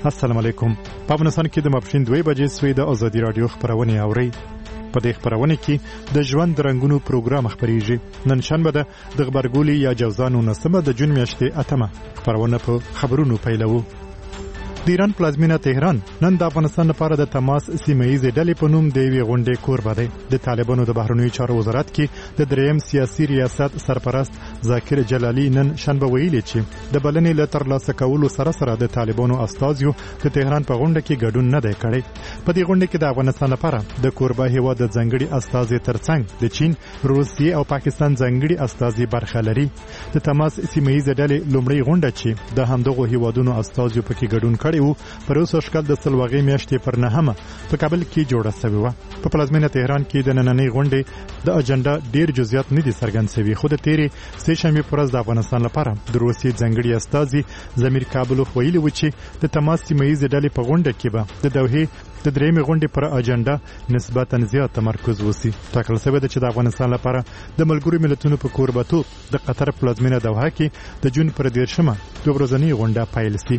السلام علیکم. په افغانستان کې د ماپښین 2 بجې سوی د ازادي رادیو خبرونه اوري. په دې خبرونه کې د ژوند رنگونو پروګرام خبريږي. نن شنبه ده د خبرګولي یا جوزانو نسمه د جون میاشتې اتمه خبرونه په خبرونو پیلوو. د ایران پلازمینه تهران نن د افغانستان لپاره د تماس سیمه‌ایزې ډلې په نوم د یوې غونډې کوربه دی. د طالبانو د بهرنیو چارو وزارت کې د دریم سیاسي ریاست سرپرست ذاکر جلالی نن شنبه ویلي چې د بلنې له ترلاسه کولو سره سره د طالبانو استازیو د تهران په غونډه کې ګډون نه دی کړی. په دې غونډه کې د افغانستان لپاره د کوربه هیواد د ځنګړي استازي ترڅنګ د چین، روسیې او پاکستان ځنګړي استازي برخه لري. د تماس سیمه‌ایزې ډلې لومړی غونډه چې د همدغو هیوادونو استازیو پکې ګډون کړی و پر اوسه شکل د سلواغې میاشتې پر 9 په کابل کې جوړه شوې و. په پلازمینه تهران کې د نننۍ غونډې د اجنډا ډیر جزئیات نه دي څرګند شوي، خو د تیرې سه شنبې پر ورځ د افغانستان لپاره د روسیې ځنګړي استازي ضمیر کابلوف ویلي و چې د تماس سیمه‌ایزې ډلې په غونډه کې به د دوحې د درېمې غونډې پر اجنډا نسبتا زیات تمرکز وسی. ټاکل شوی دی چې د افغانستان لپاره د ملګرو ملتونو په کوربتوب د قطر پلازمینه دوحه کې د جون پر 13مه د ورځنۍ غونډه پیل شي.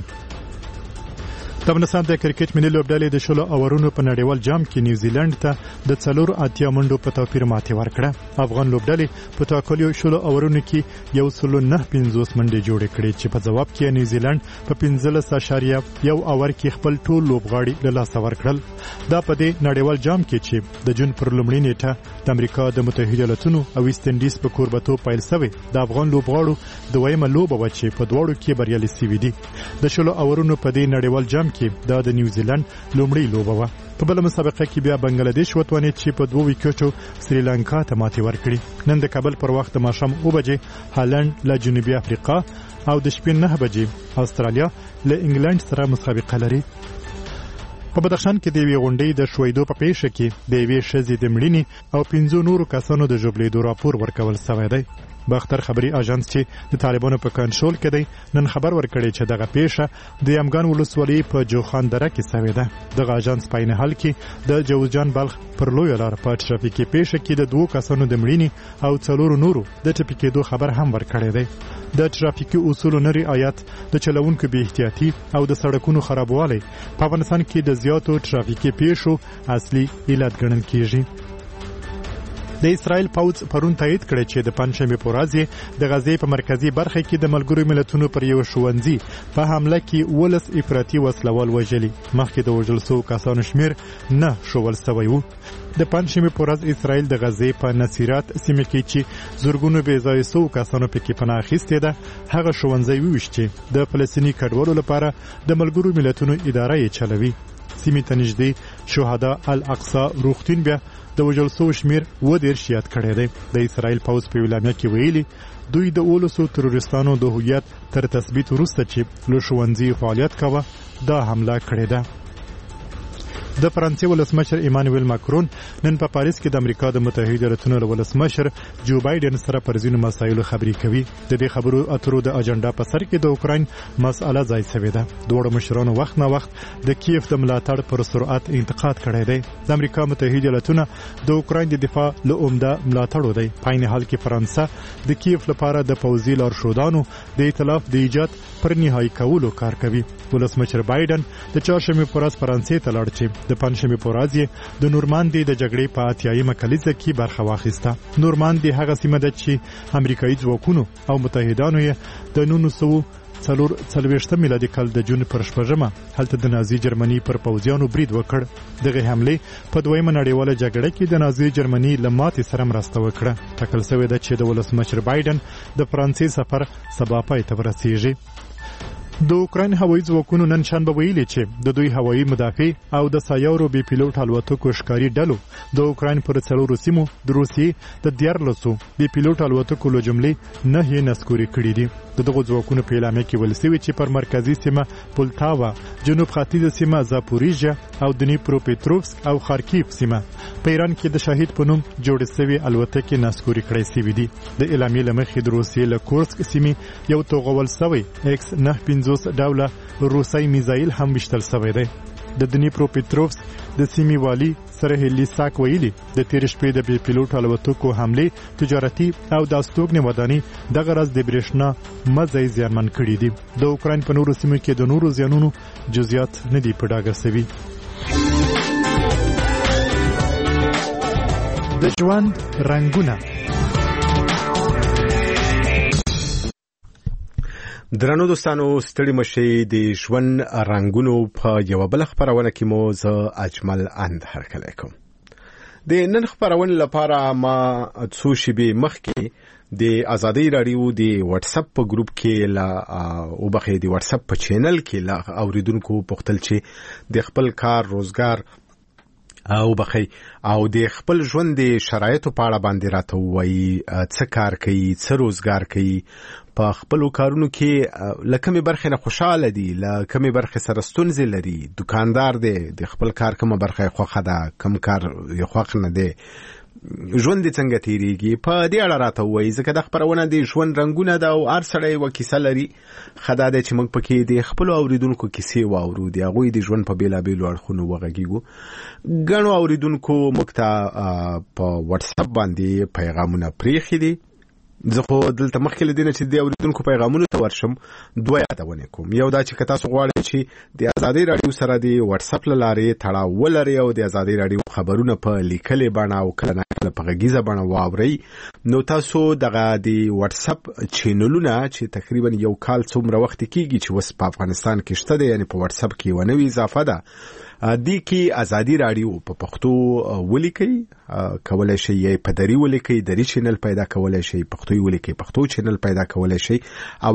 د افغانستان د کرکټ ملي لوبډلې د شلو اورونو په نړیوال جام کې نیوزیلند ته د 4 منډو په توپیر ماتې ورکړه. افغان لوبډلې په ټاکلو شلو اورونو کې 1.950 منډې جوړې کړې چې په جواب کې نیوزیلند په 15.1 اور کې خپل ټول لوبغاړي له لاسه ورکړل. دا په دې نړیوال جام کې چې د جون پر لومړۍ نیټه د امریکا د متحده ایالاتونو او ویسټ انډیز په کوربتوب پیل شوی. د افغان لوبغاړو دویمه لوبه و چې په دواړو کې بریالي شوي دي. د شلو اورونو په دې نړیوال جام دا د نیوزیلند لومړی لوبه و. په بل مسابقه کې بیا بنگلاديش وتوانید چې په 2 وکټو سریلانکا ته ماتې ورکړي. نن د کابل پر وخت د ماښام 2 بجې هالند له جنوبي افریقا او د شپې 9 بجې استرالیا له انګلند سره مسابقه لري. په بدخشان کې د یوې غونډې د شویدو په پیښه کې د یوې ښځې د مړینې او 15 نورو کسانو د ژوبلېدو راپور ورکول شوی دی. باختر خبري اژانس چې د طالبانو په کنټرول کې دی نن خبر ورکړی چې دغه پیښه د یمګان ولسوالۍ په جوخان دره کې شوې ده. دغه اژانس په عین حال کې د جوزجان بلخ پر لوی لار په ټرافیکي پیښه کې د 2 کسانو د مړینې او 4 نورو د ټپکېدو خبر هم ورکړی دی. د ټرافیکي اصولو نه رعایت، د چلوونکو بې احتیاطي او د سړکونو خرابوالی په افغانستان کې د زیاتو ټرافیکي پیښو اصلي علت ګڼل کیږي. د اسرائیل پوځ پرون تایید کړی چې د پنځشنبه په ورځ د غزې په مرکزی برخه کې د ملګرو ملتونو پر یو ښوونځي په حمله کې 12 افراطي وسلوال وژلي. مخکې د وژل شوو کسانو شمیر نه ښوول شوی و. د پنځشنبه په ورځ اسرائیل د غزې په نصیرات سیمه کې چې زورګونو بې ځای شوو کسانو پکې پناه اخیستې ده هغه ښوونځي وویشت د فلسطیني کډوالو لپاره د ملګرو ملتونو اداره یې چلوي. سیمې ته نږدې شهدا الاقصی روغتون بیا د وژل شوو شمیر 10 یاد کړی دی. د اسرائیل پوځ په اعلامیه کې ویلي دوی د 12 تروریستانو د هویت تر تثبیت وروسته چې له ښوونځي فعالیت کاوه دا حمله کړې ده. د فرانسې ولسمشر ایمانوئل ماکرون نن په پاریس کې د امریکا د متحده ایالاتونو له ولسمشر جو بایدن سره پر ځینو مسایلو خبرې کوي. د دې خبرو اترو د اجنډا په سر کې د اوکراین مسأله ځای شوې ده. دواړو مشرانو وخت نه وخت د کیف د ملاتړ پر سرعت انتقاد کړی دی. د امریکا متحده ایالاتونو د اوکراین د دفاع له عمده ملاتړو دی. په عین حال کې فرانسه د کیف لپاره د پوځي لارښودانو د ائتلاف د ایجاد پر نهایی کولو کار کوي. ولسمشر بایدن د چهارشنبه په ورځ فرانسې ته لاړ چې د پنځشنبه په ورځ د نورماندي د جګړې په 80مه کلیزه کې برخه واخیسته. نورماندي هغه سیمه ده چې امریکایي ځواکونو او متحدانو یې د 1940 میلادي کال د جون پر 8مه هلته د نازي جرمني پر پوځیانو برید وکړ. دغه حمله په دویمه نړیواله جګړه کې د نازي جرمني لماتې سره مرسته وکړه. ټاکل شوی ده چې د ولسمشر بایدن د فرانسې سفر سبا پای ته ورسیږي. د اوکراین هوایي ځواکونو نن شنبه ویلي چې د دوی هوایي مدافع او د سایورو بي پیلوټ الوتکو ښکاري ډلو د اوکراین پر 4 سیمو د روسیې د 14 بي پیلوټ الوتکو له جملې 9 نسکوري کړي دي. دغه ځواکونو په اعلامیه کې ویل شوی چې پر مرکزی سیمه پولتاوا، جنوب ختیځه سیمه زاپوریژیا او دنیپروپیتروفسک او خارکیف سیمه په ایران کې د شهید په نوم جوړې شوی الوتکې نسکوري کړي شوی دي. د اعلامیې لمخې د روسیې له کورسک سیمې یو توغول شوی X-950 ډوله روسي میزایل هم وشتل شوی دی. د دنیپروپیتروفسک د سیمې والي سره هلیساک ویلي د تیر شپې د بي پیلوټ الوتکو حمله تجارتي او د استوګنې وداني د غرض د برېښنا مزي زیانمن کړي دي. د اوکراین په نورو سیمو کې د نورو زیانونو جزئیات نه دي په ډاګه سوي. د ژوند رنگونه. درنو دوستانو ستړي مشي د ژوند رنگونو په یو بل خبرونه کې مو ز اجمل اند هرکلی کوم. د نن خبرونه لپاره ما څو شیبې مخکې د ازادي رادیو د واتس اپ په ګروپ کې لا او بخې د واتس اپ په چینل کې لا اوریدونکو پختل چې د خپل کار روزګار او بخې او د خپل ژوند د شرایطو په اړه باندې راته وایي څه کار کوي څه روزګار کوي په خپل کارونو کې لکه برخه نه خوشاله دي لکه برخه سره ستونزې لري دکاندار دی د خپل کار کومه برخه خوخه ده کم کار یو خوخ نه دی ژوند څنګه تیریږي په دې اړه راته وایي ځکه د خبرونه د ژوند رنگونه ده او هر سړی وکیسه لري خدای دې چې موږ پکې د خپل اوریدونکو کیسې واورو د هغوی د ژوند په بیلابیلو اړخونو وغږیږو. ګڼو اوریدونکو موږ ته په واتس اپ باندې پیغامونه پریښي دي. زه خو دلته مخکې لدینه چې د اوریدونکو پیغامونو ته ورشم دوه یادونه کوم. یو دا چې تاسو غواړئ چې د ازادي رادیو سره د واتس اپ لارې تړاو ولرئ او د ازادي رادیو خبرونه په لیکلې بڼه او کله نه په غږیزه بڼه واورئ نو تاسو دغه د واتس اپ چینلونه چې تقریبا یو کال څومره وخت کېږي چې وس په افغانستان کې شته دي یعنی په واتس اپ کې ونوي اضافه ده دی کې ازادي رادیو په پښتو ولیکي کولای شي یې په دری ولیکي دری چینل پیدا کولای شي پښتو ولیکي پښتو چینل پیدا کولای شي او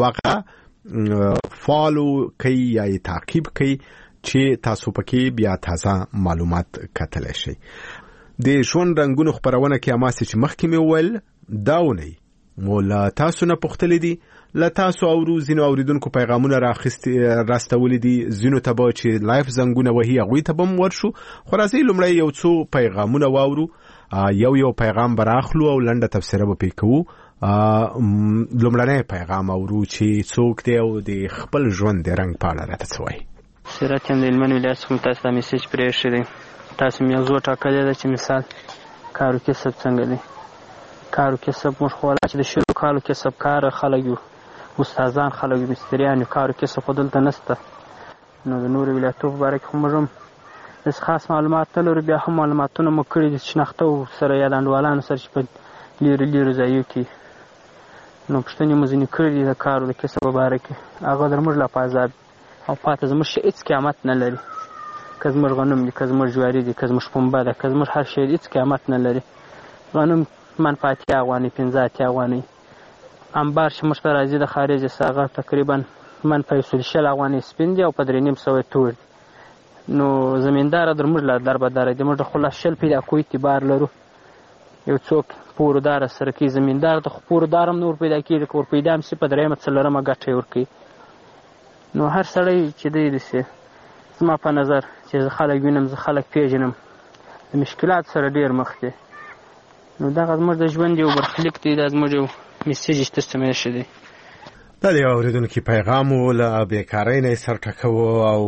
هغه فالو کوي یا تعقیب کوي چې تاسو پکې بیا تازه معلومات کتلی شي. د ژوند رنگونو خبرونه کې اماسي چې مخکې مې ول داونی مولا تاسو نه پختلی دي لا تاسو او زینو اوریدونکو پیغامونه راستولې دي زینو ته به چې لایف زنګونه وهي هغوی ته به ورشو خو راځئ لومړی یو څو پیغامونه واورو یو پیغام براخلو او لنډه تفسیره به پې کوو. لومړنی پیغام اورو چې څوک دی او د خپل ژوند د رنګ په اړه راته څه وایي. سرات یم د هلمند ولایت څخه تاسو ته میسج پرېښی دی. تاسو مې موضوع ټاکلې ده چې مثال کار او کسب څنګه دی. کار او کسب موږ خو ولا چې د شلو کالو کسب کار خلک یو استادان خلک یو مستریان یو کار او کسب خو دلته نشته نو د نورو ولایتو په باره کې خو موږ هم داسې خاص معلومات نه لرو. بیا هم معلوماتونه مو کړي دي شناخته سره یا د انډوالانو سره چې په لیرو ځایو کې نو پوښتنې مو ځینې کړي دي د کار او د کسب په باره کې هغه در موږ لا په عذاب او پاته زموږ شی هېڅ قیامت نه لري. که زموږ غنم دي که زموږ جواري دي که زموږ پنبه ده که زموږ هر شی هېڅ قیامت نه لري. غنم منفعه 80 افغانۍ 15 افغانۍ انبار چې موږ ته راځي د خارج هغه تقریبا منفعه 120 افغانۍ سپین دي او په 350 تور دي. نو زمیندار در موږ لا دربدار دي موږ خو لا شل پیدا کوو اعتبار لرو. یو څوک پوردار سره کې زمیندار د پوردار هم نور پیدا کېږي که ور پیدا هم شي په درېیمه څلورمه ګټه یې ورکوي. نو هر سړی چې دی داسې زما په نظر چې زه خلک وینم زه خلک پیژنم د مشکلات سره ډېر مخ دی. نو دغه زموږ د ژوند یو برخلیک دی دا زموږ یو میسیج چې تاسو ته مې ایښی دی. دا د اوریدونکو پیغام و له بیکارۍ نه سر ټکوه او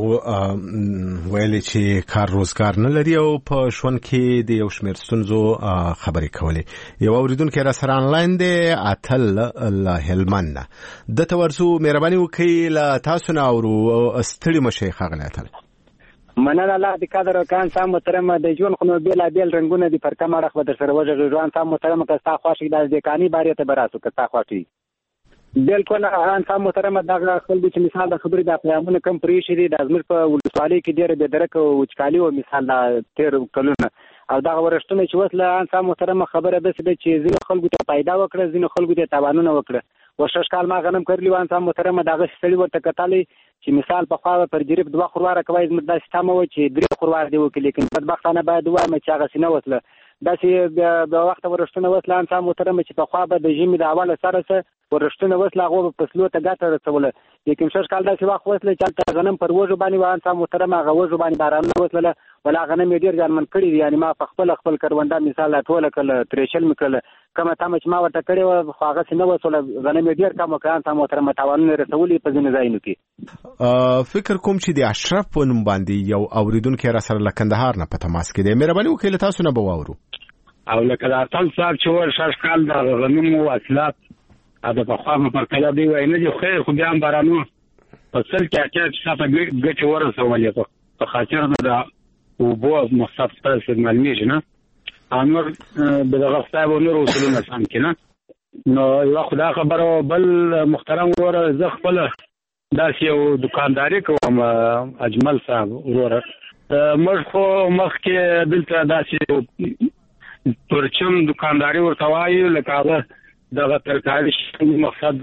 ویلي چې کار روزګار نه لري او په ژوند کې د یو شمېر ستونزو خبرې کولې. یو اوریدونکی را سره آنلاین دی اتل له هلمند نه دته ورځو مهرباني وکړئ له تاسو نه اورو ستړي مشئ ښاغلی اتل. مننه الله دې قدر وکړان صاحب محترمه د ژوند خو نو بېلابېل رنګونه دي پر کوم اړخ به در سره وغږېږو صاحب محترمه که ستا خوښ وي دا د کاني بارې ته به راسو که ستا خوښ وي بالکل صاحب محترمه دغه خلکو چې مثال د خبرې د پیغامونه کم پرېښي دي دا زموږ په ولسوالۍ کې ډېره بېدرکه وچکالي وه مثال د تېر کلونه او دغه ورښتونه چې اوس له صاحب محترمه خبره داسې ده چې ځینو خلکو ته پیدا وکړه ځینو خلکو ته تاوانونه وکړه. وشش کال ما غنم کړلي وان صاحب محترمه دغه سړي ورته کتلی چې مثال په خوا پر جریب 2 خورواره کوي زموږ داسې تمه وه چې 3 خورواره دی وکړي لیکن بدبختانه باید ووایم چې هغسې نه وسله داسې به وخته ورښتونه وسله صاحب محترمه چې په خوا به د ژمي د اوله سره څه ورښتونه وسله هغو به فصلو ته ګټه رسوله لیکن شش کال داسې وخت وسله چې غنم پر وژو باندې وان سم محترم هغه وژو باندې باران وسله ولا غنم ډیر ځانمن کړی دي یعنی ما خپل کرونده مثال ټوله کله تریشل مکل کما تم چې ما ورته کړی و هغه څنګه وسله غنم ډیر کم وکړان سم محترم تاوانونه رسولي په ځینې ځایونو کې فکر کوم چې د اشرف په نوم باندې یو اوریدونکو را سره لکندهار نه په تماس کې دی مهرباني وکړئ تاسو نه بواورو او لکه دا ټول صاحب چې ور شش کال د غنم واصلات دا په خوا په کله دی وای نه دی خیر خو بیا بارانو په سل کې صافه ګټ ورسولې په خاطر دا او بو مصطفی تاسو معلومیږي نه انور دغه صاحب نور وصلونه سم کینه نو یو خدای خبره بل محترم ور زه خپل داسې یو دکانداري کوم اجمل صاحب ور مخ خو مخ کې دلته داسې پرچم دکانداري ورته وایي لکه هغه دغه ترکاري مقصد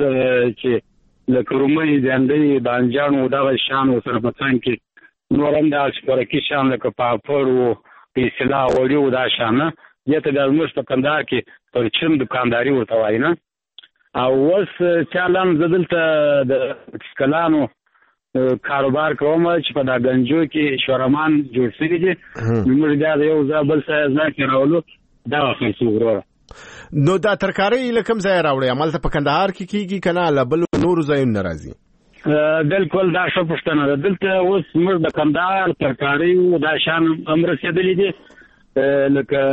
چې لکه رومي دندې بانجان او دغه شان سره په څنګ کې نورم د شپرکی شان لکه پاپړ او پیسلا وړي او دا شان دته د موږ په کندهار کې پرچم دکانداري ورته وایي نه او وس چالان زدلته د سکلانو کاروبار کوم چې په دا گنجو کې شورمان جوړ شوی دي موږ دا یو ځابل ځای کې راولو دا خاصو ورو نو دا ترکاری لکم ځای راوړی عمل ته په کندهار کې کیږي کنه لبل نور ځایونه ناراضي بالکل دا څه پښتنه دلته اوس موږ د کندهار ترکاری او دا شان امر رسیدلې دي لکه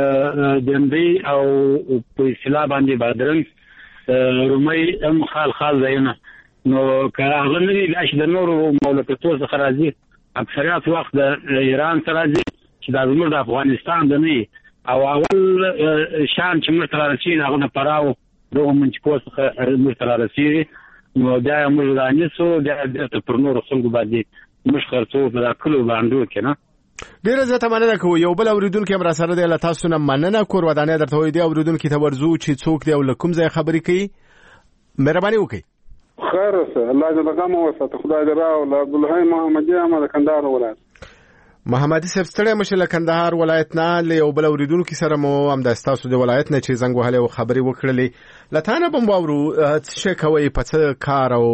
دندې او په اصطلاح باندې بادرنګ رومي ام خال ځایونه نو کله غلنی لاش د نور مملکتو څخه راځي اکثریت وخت د ایران سره راځي چې د زموږ د افغانستان د نه او اول شان چې موږ تر رسید هغه د پراو دغه منځکو څخه موږ تر رسید نو دا موږ دانیسو د پر نور خلکو باندې موږ خرڅو په کلو باندې کنه ډیره زیاته مننه کوم یو بل اوریدونکو هم را سره دی له تاسو نه مننه کور ودانې درته وې دی اوریدونکو ته ورزو چې څوک دی او لکم ځای خبرې کوي مهرباني وکړئ خیر سه الله دې لغم وساته خدای دې راو عبد الحی محمدی احمد کندهار ولایت محمدي صاحب ستړی مشه کندهار ولایت نه له یو بل اوریدونکو سره مو هم د تاسو د ولایت نه چې زنګ وهله او خبرې وکړلې لته بم باورو څه کوي په څه کار او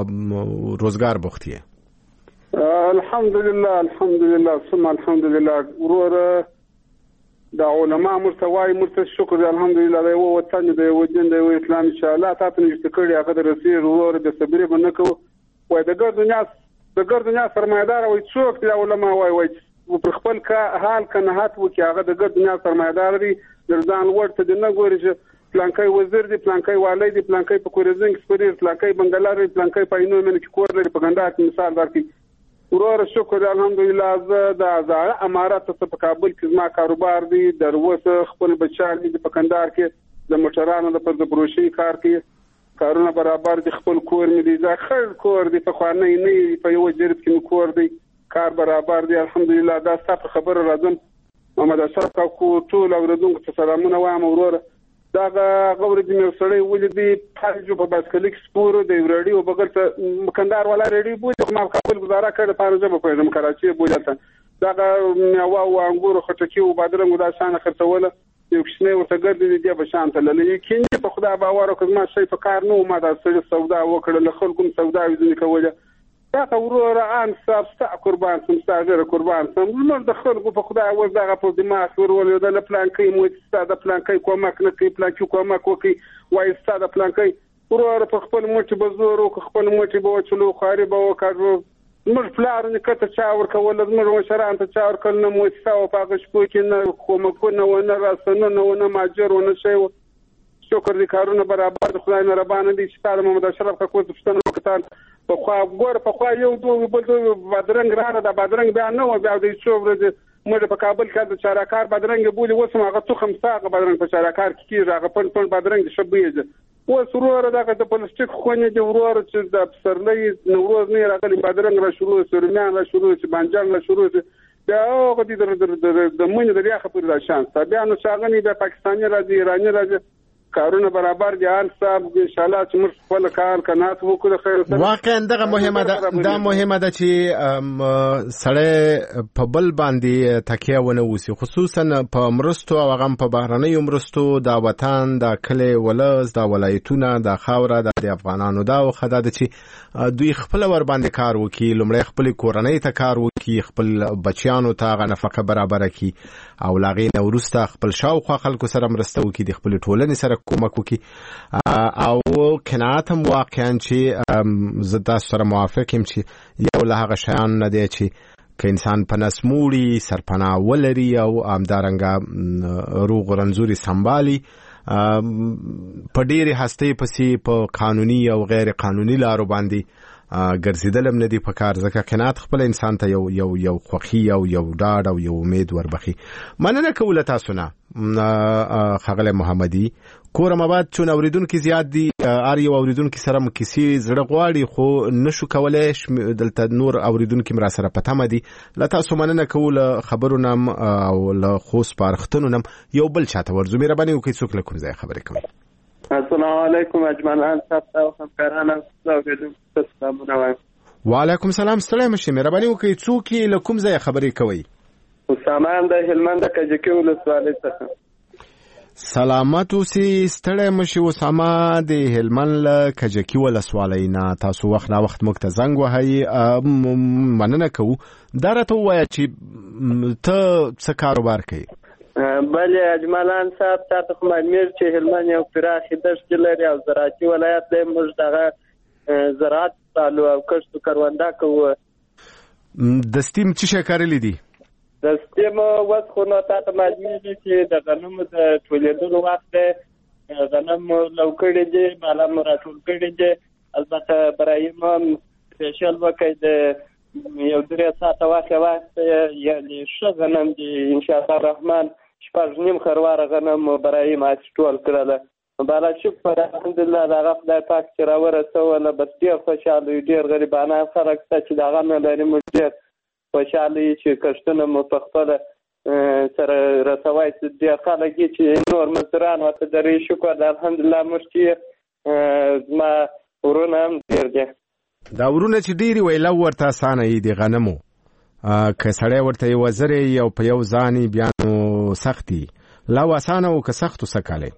روزګار بوختي الحمدلله ثم الحمدلله ورور دا علماء مرتوای مرتضی شکر الحمدلله دا یو وطن دی یو دین دی یو اسلام ان شاء الله تاسو نشته کړی هغه د رسیر ورور د صبرې باندې کو وای د ګر دنیا سرمایدار وای څوک دی علماء وای پر خپل حال کنه هات وکي هغه د ګر دنیا سرمایدار دی ځان ورته د نه ګوري چې پلانکای وزیر دی پلانکای والی دی پلانکای په کورزنګ سپریر پلانکای بنگلار دی پلانکای پاینو من کې کور لري په ګندات مثال درکې ورور شکر الحمدلله زه د ازاره امارات په کابل کې ما کاروبار دی دروسه خپل بچان دي په کندهار کې د موټرانو د پر د بروشي کار کې کارونه برابر دي خپل کور مې دي ځکه کور دي په خوانه نه په یو جرب کې کور دی کار برابر دی الحمدلله دا ستاسو خبر راځم محمد اشرف کو ټول اوردونکو ته سلامونه وایم ورور دا غوړ دې مې سړی ولې پاجو په باسکلیک سپورو د ریډیو بغل ته کندهار والا ریډیو بوله ما خپل گزاره کړ په ارزه په پیغام کراچي بوله ته دا میوه او انګور خټکی او بادرنګ دا شان خرڅول یو کښنه ورته ګرځي دی په شان ته للی کینې په خدای باور وکړ ما شي په کار نو ما دا سودا وکړل خلکو سودا وزنی کوله دا ورور ان ستا قربان سم ستا غیر قربان سم نو د خلکو په خدای ور دغه په دماغ ورول د پلان کې مو ستا د پلان کې کومک نه کوي پلان کې کومک وکي وای ستا د پلان کې ورور په خپل موټي بزور او خپل موټي به چلو خاري به وکړو موږ پلان نه کته چا ور کول موږ مشران ته چا ور کول نه مو ستا او پاګه شپو کې نه کومک نه ونه راسنه نه ونه ماجر ونه شي شکر دې کارونه برابر د خدای نه ربانه دي چې تعالی محمد اشرف کا کوڅه پښتنه وکړه په خوا ګور په خوا یو دوه بل بادرنګ راغله د بادرنګ بیا نه و بیا د څو ورځې موږ په کابل کې د چاراکار بادرنګ بولی وسم هغه تخم ساغه بادرنګ په چاراکار کې هغه پن بادرنګ شبيهه و سرور دغه د پلاستیک خونه د ورور چې د پسرلې نوروز نه راغلي بادرنګ را شروع سرمیان را شروع چې بانجان را شروع بیا هغه د منځ د ریاخه پر شانس بیا نو شاغني د پاکستاني راځي ایراني راځي کارونه برابر دي ان صاحب ان شاء الله چې موږ خپل کار کنات وکړو خیر سره. واقعا دغه مهمه ده چې سړی په بل باندې تکیه ونه وسی، خصوصا په مرستو او هغه په بهرنیو مرستو د وطن د کلی ولز د ولایتونه د خاوره د افغانانو دا خدای د چې دوی خپل ور باندې کار وکړي، لومړی خپل کورنۍ ته کار وکړي، خپل بچیانو ته غو نفقه برابر کړي او لاغې نو وروسته خپل شاوخوا خلکو سره مرسته وکړي، د خپل ټولنې سره کومک وکړي. او قناعت هم واقعا چې زه تاسو سره موافق یم چې یو له هغه شیان نه دی چې که انسان په نسموړي سرپناه ولري او همدارنګه روغ رنځوري سنبالي په ډېرې هستې پسې په قانوني او غیر قانوني لارو باندې ګرځیدل هم نه دي پکار، ځکه قناعت خپل انسان ته یو خوښي او یو ډاډ او یو امید وربخي. مننه کوله تاسو نه ښاغلی محمدي. کورم آباد چون اوریدونکو زیات دي، هر یو اوریدونکو سره مو کیسې زړه غواړي خو نشو کولای دلته نور اوریدونکو مرا سره پته دي. لا تاسو مننه کوله خبرونه او له خو سپارښتنو نم یو بل چاته ورزو مې رباني وکي څوک له کوم ځای خبرې کوي. السلام علیکم اجمل انصاف او همکارانو تاسو وایم. وعلیکم السلام، ستړی مشه مې رباني وکي څوک له کوم ځای خبرې کوي؟ اسامه د هلمند کجکی ولسوالۍ څخه. سلامت اوسې، ستړی مشه اسامه د هلمند له کجکی ولسوالۍ نه. تاسو وخت نا وخت موږ ته زنګ وهئ، مننه کوو. دا راته ووایه چې ته څه کاروبار کوي؟ بله اجمالان صاحب تاسو خو معلومه چې هلمند یو پراخه دښت لري او زراعتي ولایت دی. موږ دغه زراعت چالو او کښت کرونده کوو. د سټیم څه شي کارلې دي؟ د سټیم وس خو نو تاسو معلومه دي چې د غنمو د ټولېدلو وخت دی، غنم لو کړي دي، بالا مراتول کړي دي. البته برای ما سپیشل وکړي د یو درې ساعته وخت یعنی ښه غنم دي ان شاء الله الرحمن. شپږ نیم خروار غنم برای ما ټول کړل. بالا شکر الحمدلله دغه خدای پاک چې راورسوله. بس ډېر خوشاله یو، ډېر غریبانه خلک چې دغه نه لري. موږ ډېر خوشاله یو چې کښتونه مو په خپله سره رسوای. ډېر خلک چې نور مزدوران ورته درې شکر الحمدلله. موږ چې زما ورونه هم ډېر دي. دا ورونه چې ډېرې ویله ورته اسانه یي د غنمو، که سړی ورته یو وزرې یو په یو ځاني بیا نو سختي لو اسانه او که سختو څه کالی؟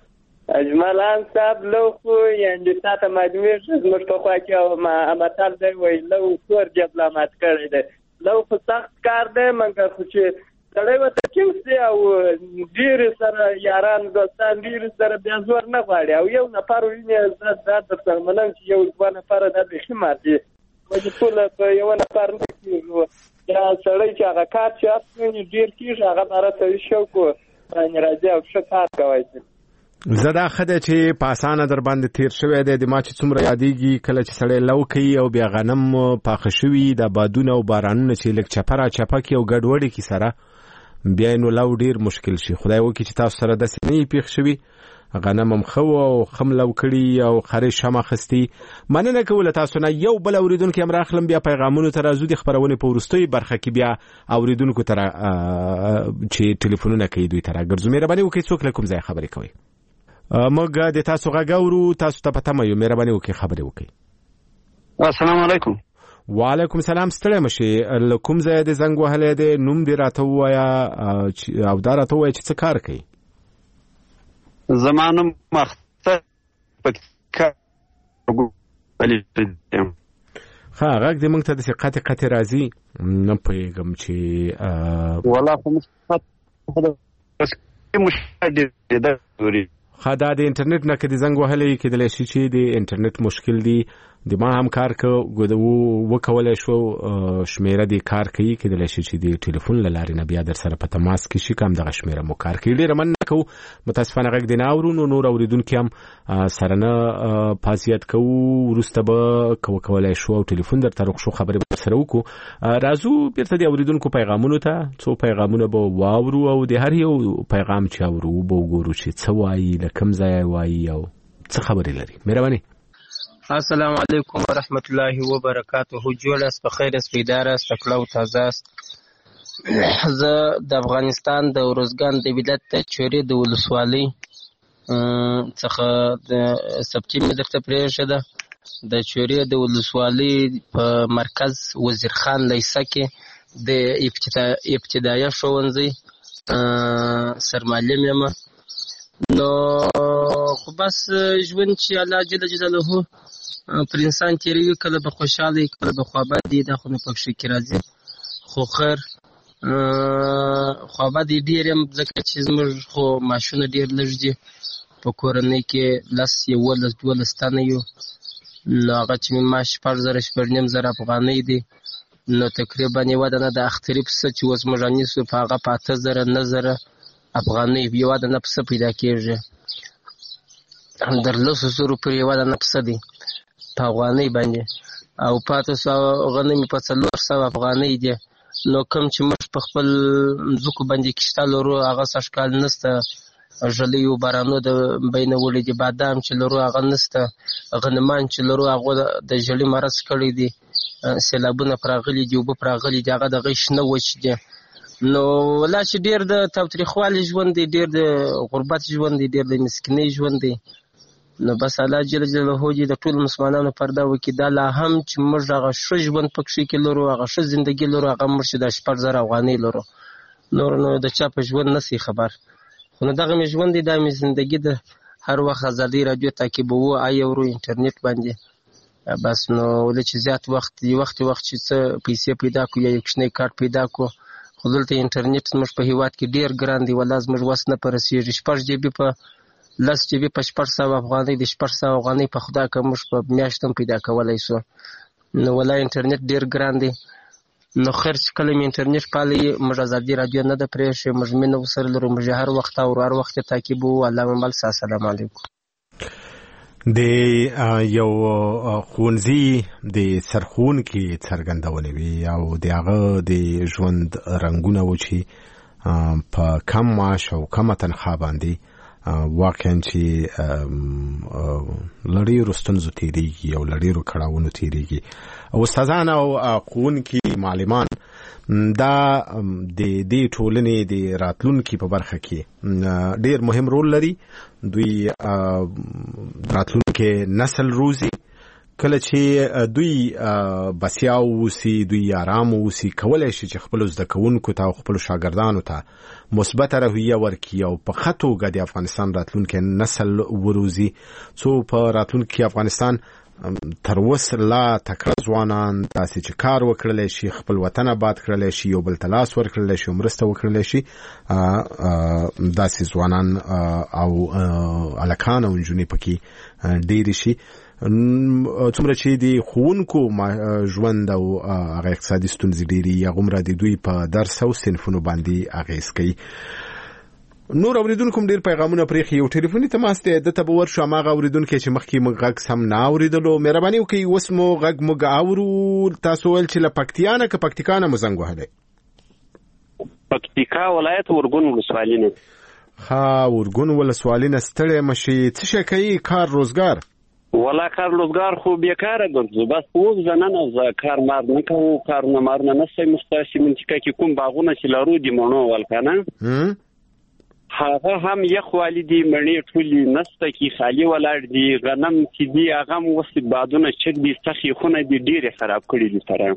اجمالان صاحب لو خو یعنې تاته معلومېږي زموږ په خوا کې متل دی وایي لو کور جب لا مات کړی دی. لو خو سخت کار دی، مګر خو چې سړی ورته ټینګ سي او ډېرې سره یاران دوستان ډېرې سره بیا زور نه غواړي او یو نفر وینې زه درسره منم چې یو دوه نفره دا بیخي مات دي. چې ټوله په یوه نفر نه کېږو. دا سړی چې هغه کار چې اصلي ډېر کېږي هغه باره ته شوق باندې راځي او ښه کار کوی شي. زه دا ښه دی چې په اسانه در باندې تیر شوی دی. د ما چې څومره یادېږي کله چې سړی لو کوي او بیا غنم پاخه شوي د بادونه او بارانونه چې لږ چپه را چپه کړي او ګډوډې کړي سره، بیا نو لو ډېر مشکل شي. خدای وکړي چې تاسو سره داسې نه یې پېښ شوي. غنم هم ښه او خم لو کړي او خرې شم اخیستي. مننه کوله تاسو نه. یو بل اورېدونکي هم راخلم، بیا پیغامونو ته راځو. د خپرونې په وروستۍ برخه کې بیا اورېدونکو ته چې ټلیفونونه کوي دوی ته راګرځو. مهرباني وکړئ څوک له کوم ځای خبرې کوي؟ موږ د تاسو غږ اورو، تاسو ته په تمه یو. مهرباني وکړئ خبرې وکړئ. السلام علیکم. وعلیکم السلام، ستړی مشې. له کوم ځای د زنګ وهلی دی؟ نوم دې راته ووایه او دا راته ووایه چې څه کار کوي. زما نوم اختر ښه غږ دې موږ ته داسې قطې قطې راځي، نه پوهېږم چې ښه دا د انټرنیټ نه که د زنګ وهلی کېدلی شي چې د انټرنیټ مشکل دی. د ما هم کار وکولی شو، شمیره دې کار کوي، کېدلی شي چې د ټلیفون له لارې نه بیا در سره په تماس کې شي، که همدغه شمیره مو کار کوي. ډېره مننه کوو. متاسفانه غږ دې نه اورو، نو نور اورېدونکي هم سره نه پازیت کوو. وروسته به که وکولی شو او ټلیفون درته روغ شو خبرې به سره وکړو. راځو بېرته د اورېدونکو پیغامونو ته. څو پیغامونه به واورو او د هر یو پیغام چې اورو به وګورو چې څه وایي، له کوم ځای وایي او څه خبرې لري. مهرباني. السلام علیکم ورحمت الله وبرکاته. جوړ است، په خیر است، بیدار است، تکړه او تازه است. زه د افغانستان د ارزګان د ولایت چورې د ولسوالۍ څخه د سبتي مې درته پرېښوده د چورې د ولسوالۍ په مرکز وزیر خان لیسه کې د ابتدایه ښوونځي سرمعلم یم. نو خو بس ژوند چې الله جل جلاله پر انسان تېروي، کله به خوشحاله وي کله به خوابدي، دا خو نه په کښې کې راځي. خو خیر خوابدي ډېر یم ځکه چې زموږ خو معاشونه ډېر لږ دي په کورنۍ کې 11-12 تنه یو. نو هغه چې مې معاش 6,000 افغانۍ دی. نو تقریبا یوه دانه د اختري پسه چې اوس موږ رانیسو په هغه په 8,000-9,000 افغانۍ یوه دانه پسه پیدا کېږي. 13,000 پورې یوه دانه پسه دی په افغانۍ باندې، او 500 غنم په 400 افغانۍ دی. نو کوم چې موږ په خپل ځمکو باندې کښته لرو هغه سږکال نشته، ژلیو بارانو د بینه وړي دي، بادام چې لرو هغه نشته، غنمان چې لرو هغه د ژلي مرض کړی دي، سیلابونه پر راغلي دي، اوبه پر راغلي دي، هغه دغه شنه وچ دي. نو ولا چې ډېر د تاوتریخوالي ژوند دی، ډېر د غربت ژوند دی، ډېر د مسکینۍ ژوند دی. نو بس الله جل جلاله دې د ټولو مسلمانانو پرده وکړي. دا لا هم چې موږ هغه ښه ژوند په کښې کې لرو، هغه ښه زندګي لرو، هغه موږ چې دا 6,000 افغانۍ لرو، نور نو د چا په ژوند نسي خبر. خو نو دغه مې ژوند دی، دا مې زندګي ده. هر وخت ازادۍ راډیو تعقیبوو، اورو انټرنیټ باندې. بس نو ولې چې زیات وخت چې څه پیسې پیدا کړو یا یو کوچنی کارت پیدا کړو، خو دلته انټرنیټ زموږ په هېواد کې ډېر ګران دی، والله زموږ وس نه په رسېږي. 6 GB په 10 GB په 600 افغانۍ، د 600 افغانۍ په خدا که موږ په میاشت هم پیدا کولی شو. نو والله انټرنیټ ډېر ګران دی. نو خیر چې کله مې انټرنیټ پالي، موږ ازادي راډیو نه ده پرېښې، موږ مینه ورسره لرو، موږ هر وخت اورو، هر وخت یې تعقیبوو. الله مل سه. السلام علیکم. د یو ښوونځي د سرښوونکي څرګندونې وي او د هغه د ژوند رنګونه و چې په کم معاش او کمه تنخواه باندې واقعا چې لړیرو ستونزو تېرېږي او لړیرو کړاوونو تېرېږي. استادان او ښوونکي معلمان دا د دې ټولنې د راتلونکي په برخه کې ډېر مهم رول لري. دوی راتلونکي نسل روزي، کله چې دوی بسیا اوسي، دوی آرام اوسي، کولای شي چې خپل زده کوونکو ته او خپل شاګردانو ته مثبت روحیه ورکړي او په ښه توګه د افغانستان راتلونکي نسل وروزي، څو په راتلونکي افغانستان تر اوسه لا تکړه ځوانان داسې چې کار وکړلی شي، خپل وطن آباد کړلی شي، یو بل ته لاس ورکړلی شي، مرسته وکړلی شي، داسې ځوانان او هلکان او نجونې پکې ډېرې شي. څومره چې د ښوونکو ژوند او هغه اقتصادي ستونزې ډېرې هغومره د دوی په درس او صنفونو باندې اغېز کوي. نور اوریدونکو ډېر پیغامونه پرېښي. یو ټلیفوني تماس دی، دته به ورشو. هماغه اوریدونکی چې مخکې موږ غږ سم نه اورېدلو، مهرباني وکړئ اوس مو غږ موږ اورو. تاسو ویل چې له پکتیا نه که پکتیکا نه مو زنګ وهلی؟ پکتیکا ولایت ورګون ولسوالي نه. ها، ورګون ولسوالي نه. ستړی مه شئ. څه شی کوئ؟ کار روزګار؟ والله کار روزګار خو بیکاره ګرځو، بس اوس زنانه کار مار نه کوو، کارونه مارونه نشته. موږ ستاسې منطقه کې کوم باغونه چې لرو د مڼو ولکنه هغه هم یخوالي دي، مڼې ټولې نسته کې خالي ولاړ دي، غنم چې دي هغه هم اوس بادونه چک دي، سخي خونه دي ډېرې خراب کړي دي سره.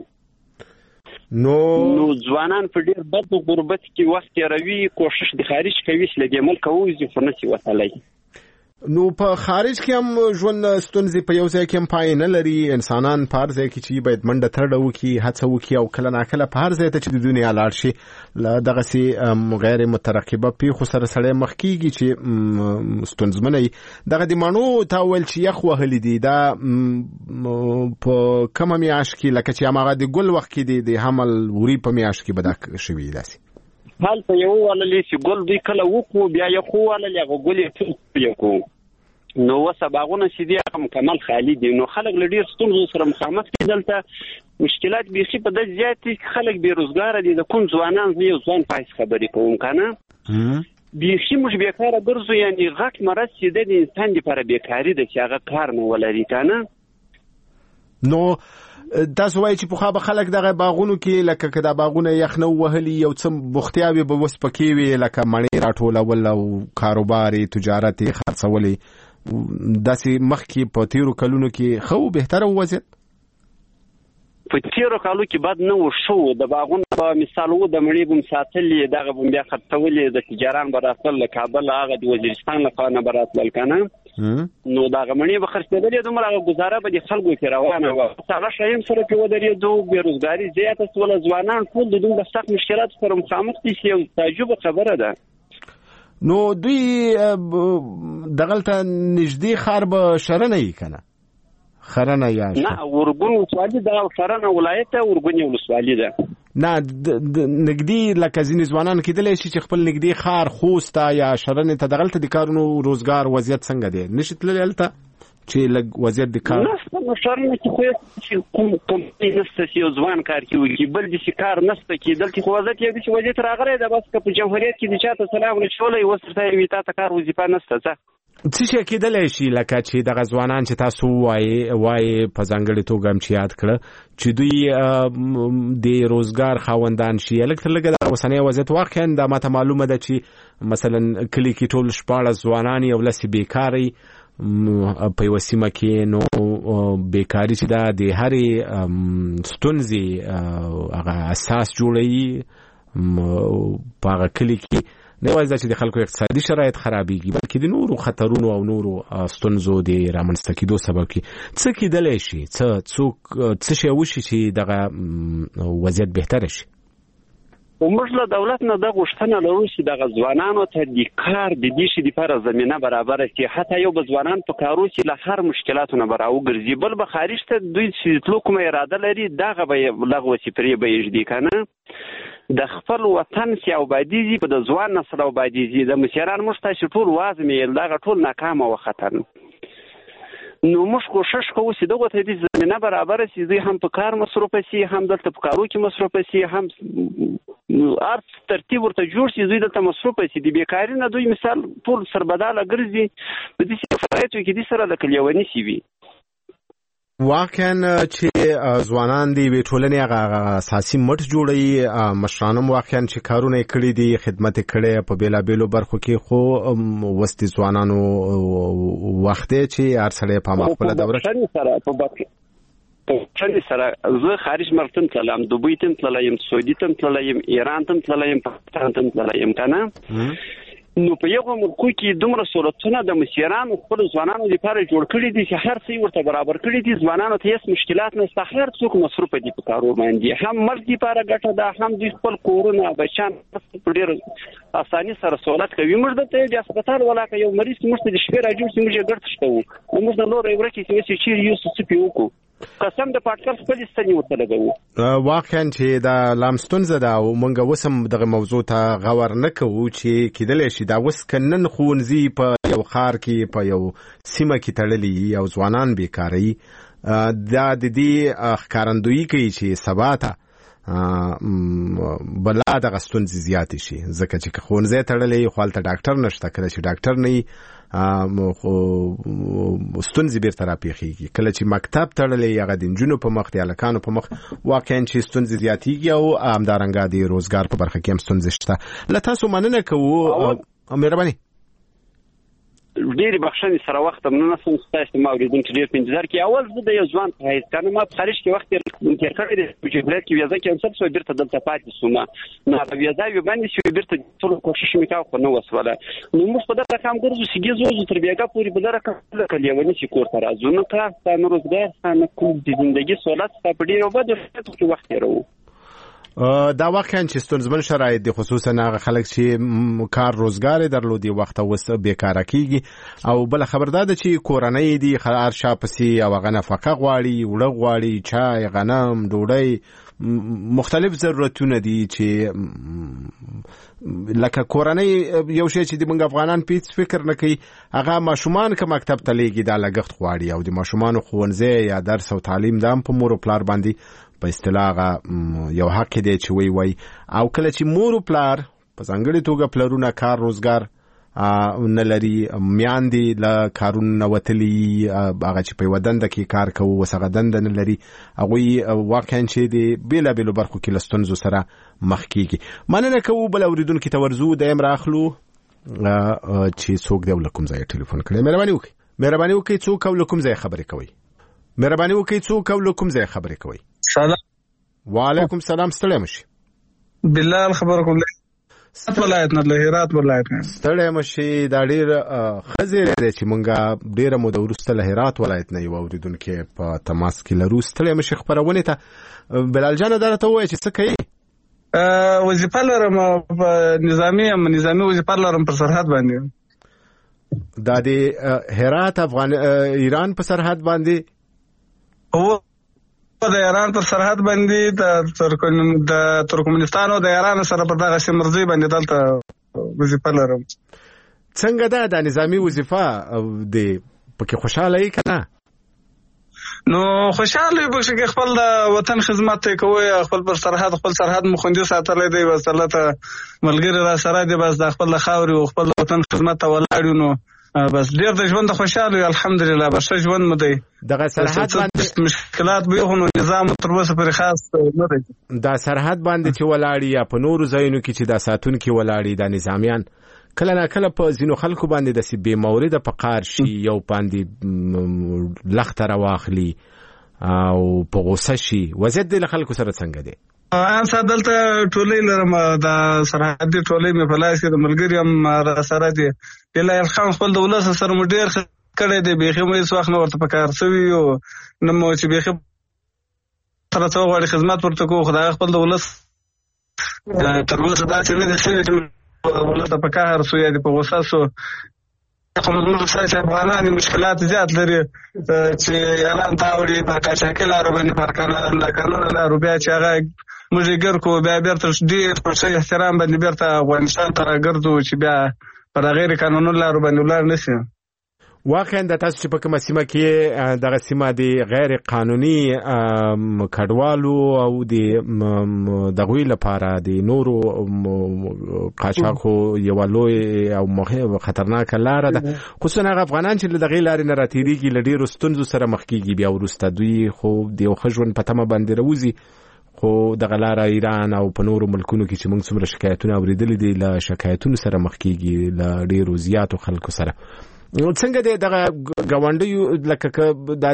نو ځوانان په ډېر بد غربت کې وخت تېروي، کوشش د خارج کوي چې له دې ملکه ووځي، خو نشي وتلی. نو په خارج کې هم ژوند ستونزې په یو ځای کې هم پای نه لري. انسانان په هر ځای کې چې باید منډه ترډه وکړي، هڅه وکړي او کله ناکله په هر ځای ته چې د دنیا لاړ شي له دغسې غیر مترقبه پیښو سره سړی مخ کېږي چې ستونزمنه وي. دغه د مڼو تا ویل چې یخ وهلي دي، دا په کومه میاشت کې لکه چې هماغه د ګل وخت کې د حمل وري په میاشت کې به دا شوي داسې هلته یو واللی چې ګل دوی کله وکړو بیا یخو واللی هغه ګل یې ټول یکو. نو اوسه باغونه چې دي هغه مکمل خالي دي. نو خلک له ډېر ستونزو سره مخامخ دي. دلته مشکلات بیخي په داسې زیات دي چې خلک بېروزګاره دي. د کوم ځوانان، زه یو ځوان پایس خبرې کوم که نه، بیخي موږ بېکاره ګرځو. یعنې غټ مرض چې ده د انسان دپاره بېکاري ده چې هغه کار نه ولري که نه. نو تاسو وایي چې پخوا به خلک دغه باغونو کې لکه که دا باغونه یخ نه وهلي یو څه بوختیاوې به اوس پکې وي لکه مڼې راټولول او کاروبار تجارت یې خرڅولې داسې مخکې په تېرو کلونو کې ښه و بهتره وضعیت په تېرو کالو کې بد نه و ښه و د باغونو په مثال و د مڼې به م ساتلې دغه به م بیا خرڅولې د تجاران به راتلل له کابل هغه د وزیرستان له خوا نه به راتلل که نه نو دغه مڼې به خرڅېدلې دومره هغه ګزاره به د خلکو کې روانه وه هغه شیان سره پرې ودرېدو بېروزګاري زیاته شوله ځوانان ټول د دومره سخت مشکلاتو سره مخامخ دي چې یو تعجبه خبره ده نو دوی دغلته نږدې ښار به شرنه یي که نه خرنه یا نه ورګون ولسوالي د خرنه ولایت ورګون ولسوالي ده نه نږدې لکه ځینې ځوانان کېدلی شي چې خپل نږدې ښار خوست یا شرنې ته دغلته د کارونو روزګار وضعیت څنګه دی نشي تللی هلته چې لږ وضعیت د کار نشته نو شرنه کې خو کوم کمپنۍ نشته چې یو ځوان کار کوي بل داسې کار نشته چې دلته خو وضعیت یو داسې وضعیت راغلی ده بس که په جمهوریت کې د چاته سلام نشولی اوس ورته یې وي تا ته کار وظیفه نشته څه څه شی کېدلی شي لکه چې دغه ځوانان چې تاسو وایې په ځانګړې توګه هم چې یاد کړه چې دوی د روزګار خاوندان شي لږ تر لږه د اوسنی وضعیت واقعا دا ماته معلومه ده چې مثلا کلي کې ټول 14 ځوانان یو لسې بیکاري په یوه سیمه کې نو بیکاري چې ده د هرې ستونزې هغه اساس جوړوي په هغه کلي کې نه یوازې چې د خلکو اقتصادي شرایط خرابېږي بلکې د نورو خطرونو او نورو ستونزو د رامنځته کېدو سبب کړي څه کېدلی شي څه شی وشي چې دغه وضعیت بهتره شي موږ له دولت نه دا غوښتنه لرو چې دغه ځوانانو ته د کار د دې شي دپاره زمینه برابره کړي حتی یو به ځوانان په کارو چې له هر مشکلاتو نه به راوګرځي بل به خارج ته دوی چې تلو کومه اراده لري دغه به یې لغوه چې پرې به یې ږدي که نه د خپل وطن چې آبادیږي په د ځوان نسل آبادیږي د مشران موږ ته چې ټول وازمېیل دغه ټول ناکامه وختل نو موږ کوشش کوو چې دغه ته دې زمینه برابره شي دوی هم په کار مصروفه شي هم دلته په کارو کې مصروفه شي هم هر ترتیب ورته جوړ شي دوی دلته مصروفه شي د بیکاري نه دوی مثال ټول سربداله ګرځي په دې شرایطو کې دې سره لکه لیوني شي وي واقعا چې ځوانان دی وی ټولنې هغه اساسي مټ جوړي مشرانم واقعا چې کارونه کړی دي خدمت کړي په بیلابېلو برخو کې خو وستي ځوانانو وخت چې هر سړی په خپل دوره سره زه خارج مرتم تلم دوبۍ ته تلم سعودي ته تلم ایران ته تلم پاکستان ته تلم کنه نو په یو ملک کې دومره سہولتونه د مشرانو خپل ځوانانو لپاره جوړ کړي دي چې هر څه ورته برابر کړي دي ځوانانو ته هیڅ مشکلات نشته هر څوک مصروف دي په کارو باندې هم مرګ لپاره ګټه ده هم د خپل کورونه بچان په ډېر اساني سره سہولت کوي موږ ته د هسپتال ولاکه یو مریض موږ د شپې راځو چې موږ ګرځ شته موږ د نور یو کې چې چیر یو څه پیوکو قسم د پاتکر خپل ستنی ورته لګو واقعا چې دا لامستونزه ده او مونږ وسم دغه موضوع ته غور نه کوو چې کېدلی شي دا اوس کنن ښوونځي په یو ښار کې په یو سیمه کې تړلي او ځوانان بیکاري دا د دې ښکارندویي کوي چې سبا ته بلا دغه ستونزې زیاتې شي ځکه چې ښوونځی تړلی خو هلته ډاکټر نشته کله چې ډاکټر نه وي ستونزې بیرته راپېښېږي کله چې مکتب تړلی هغه د نجونو په مخ د هلکانو په مخ واقعا چې ستونزې زیاتېږي او همدارنګه د روزګار په برخه کې هم ستونزې شته له تاسو مننه کوو مهرباني ډېرې بخښنې سره وخت هم نه نسم ستاسو ما اورېدونکي ډېر په انتظار کې اول زه د یو ځوان په حیث کنه ما په خارج کې وخت تېر کړی دی په جمهوریت کې ویزه کینسل شوه بیرته دلته پاتې شوم نو هغه ویزه یې باندې شوې بیرته ټول کوښښ مې کاوه خو نه وسوله نو موږ په دغه رقم ګرځو چې ګیزو تر بیګا پورې په دغه رقم لکه لیوني چې کور ته راځو نه کار ستا نه روزګار ستا نه کوم د زندګي سهولت ستا په ډېرو بدو شرایطو کې وخت تېروو دا واقعا چې ستونزمن شرایط دي خصوصا هغه خلک چې کار روزګار درلودي وخت اوس بیکاره کیږي او بل خبر ده چې کورنۍ دي هر شا پسې او هغه نفقه غواړي وړه غواړي چای غنم ډوډۍ مختلف ضرورتونه دي چې لکه کورنۍ یو شی چې د موږ افغانان پیڅ فکر نه کوي هغه ماشومان که مکتب ته لیږي دا لګښت غواړي او د ماشومانو ښوونځی یا درس او تعلیم دا هم په مور او پلار باندې په اصطلاح یو حق دی چې وی او کله چې مور او پلار په ځانګړې توګه پلرونه کار روزګار نه لري میاندې له کارونه وتلي هغه چې په ودند کې کار کوي وسغه دند نه لري هغه واقعا چې د بیلابیلو برخو کې لستونزو سره مخ کیږي مننه کوو بل اوریدونکو ته ورزو د امراخلو چې څوک دی ولکم ځای ټلیفون کړي مهرباني وکړئ څوک ولکم ځای خبرې کوي مهرباني وکړئ څوک ولکم ځای خبرې کوي سلام وعلیکم سلام ستړی مشي بلال خبركم ولایت نه له هرات ولایت نه ستړی مشي دا ډیر خزر دی چې مونږه ډیره موده وروسته له هرات ولایت نه یو اوریدونکو په تماس کې لرو ستړی مشي خبرونه ته بلال جان درته وایي چې څه کوي وظیفه لرم نظامی وظیفه لرم پر سرحد باندې دا د هرات ایران په سرحد باندې او د ایران پر سرحد باندې د ترکمنستان او د ایران سره په دغه سیمرزي باندې دلته وظیفه لرم څنګه دا د نظامی وظیفه د پکې خوشاله یې کنه نو خوشاله به چې خپل د وطن خدمت کوي خپل پر سرحد مخوندي ساتلې دی وسلته ملګری را سره دی بس د خپل خاوري او خپل وطن خدمت ولاړ نو بس ډیر د ژوند خوشاله الحمدلله بس ژوند مو دی دغه سرحد باندې مشکلات به هو نظام تر اوسه پر خاص نه دی دا سرحد باندې چې ولاړی یا په نورو ځایونو کې چې دا ساتون کې ولاړی د نظامیان کله نه کله په ځینو خلکو باندې د سی بے مورده په قار شي یو باندې لخت راواخلي او په غوسه شي وزید د خلکو سره څنګه دی ان سادلته ټولې لرم د سرحد ټولې مې په لاس کې د ملګری هم را سره دي بلال خان خپل د ولس سره مډیر کړي دی بيخي مې څو وخت نه ورته پکار سوي او نو مو چې بيخي تر څو غوړي خدمت ورته کوو خدای خپل د ولس تر اوسه دا چې نه شي ولته پکار سوي دی په غوسه سو کومه څه افغانان مشکلات زیات لري چې اعلان تاوري په کاچاکل اروبني پارکانه د قانون لارو بیا چې هغه موږ ګرکو بیا بیرته ډیر په شي احترام باندې بیرته افغانستان ته راګرځو چې بیا پر غیر قانوني لارو باندې ولر نشي واقعا د تاسو چې په کومه سیمه کې دغه سیمه دی غیر قانوني کډوالو او د دغوی لپاره د نورو قاچاقو یو لوی او مخه خطرناک لار ده خصوصا هغه افغانان چې دغه لارې نه راتېریږي لډیر ستونزو سره مخ کیږي بیا ورسته دوی خو د خجون په تمه باندې روزي خو دغه لار ایران او په نورو ملکونو کې چې موږ څومره شکایتونه اوریدلې دي له شکایتونو سره مخ کیږي له ډیرو زیاتو خلکو سره څنګه دغه غونډي لکه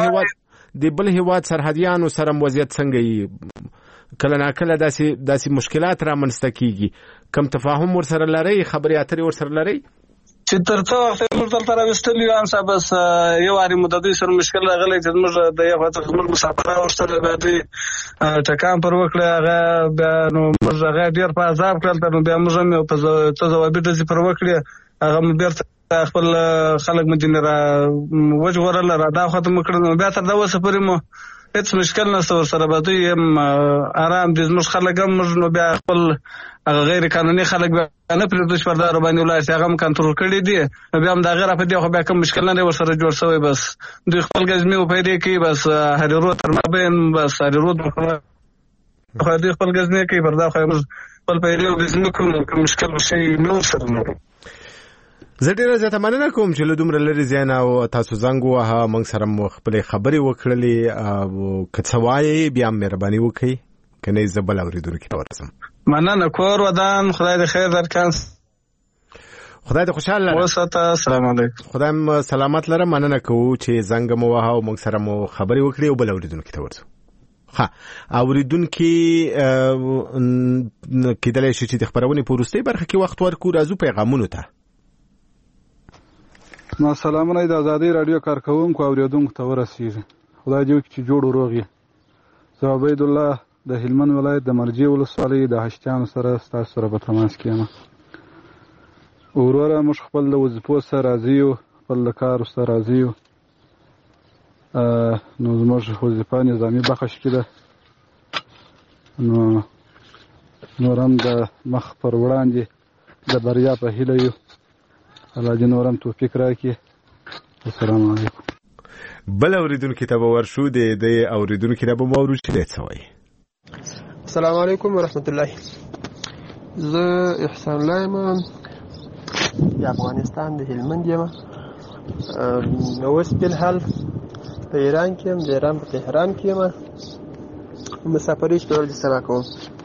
د بل هیواد سرحدیانو سره وضعیت څنګه کله نا کله داسې مشکلات را منځته کیږي کم تفاهم ورسره لري خبرې اترې ورسره لري چې ترڅو وخت موږ دلته راوستلي یو انسان بس یو اړ مددي سره مشکل راغلی چې موږ د یو وخت موږ مسافر راوستل باندې ټکان پر وکړه هغه نو موږ هغه ډیر په عذاب کړل نو بیا موږ په ځواب د پر وکړه هغه بیرته خپل خلک مدینه را وجغورل را دا ختم کړل بیا تر دا وسه پرې مو هیڅ مشکل نشته سره به هم آرام دي موږ خلک هم نو بیا خپل غیر قانوني خلک نه پرې د شپردار باندې ولای هغه هم کنټرول کړی دي بیا هم دا غیر په دې خو بیا کوم مشکل نه ورسره جوړ شوی بس دوی خپل غزمي او پیدا کوي بس هریرو تر مابین بس هریرو خو دوی خپل غزمي کوي بردا خو خپل پیدا غزمي کوم مشکل شي نو سره نه زه ډیره زیاته مننه کوم چې له دومره لرې ځای نه او تاسو زنګ ووهه موږ سره خپلې خبرې وکړلې او که څه وایئ بیا مهرباني وکړئ که نه زه بل اورېدونکي ته ورسم مننه کور ودان خدای دې خیر درکړي خدای دې خوشحال لره وساته السلام علیکم خدای م سلامت لره مننه کوو چې زنګ مو ووهه او موږ سره مو خبرې وکړې او بل اورېدونکي ته ورسو اوریدونکي کېدلی شي چې د خپرونې په وروستۍ برخه کې وخت ورکړو راځو پیغامونو ته ما سلامونه د ازادي رادیو کارکونکو اوریدونکو ته ورسیږي خدای دې وکړي چې جوړ وروغ یې زه عبید الله د هلمند ولایت د مرجې ولسوالۍ د هشتیانو سره ستاسو سره په تماس کې یم وروره موږ خپل د وظیفو سره راضي یو خپل د کارو سره راضي یو نو زموږ وظیفه نظامي بخش کې ده نو نور هم د مخ پر وړاندې د بریا په هیله یو الله دې نورم توفیق راکړي السلام علیکم بل اوریدونکي ته به ورشو د اوریدونکي ته به مورو چې دی څه وایي السلام علیکم ورحمت الله زه احسان الله یم د افغانستان د هلمند یم. اوس فلحال په ایران کې یم، د ایران په تهران کې یم. مسافرۍ په ډول سبا کوم.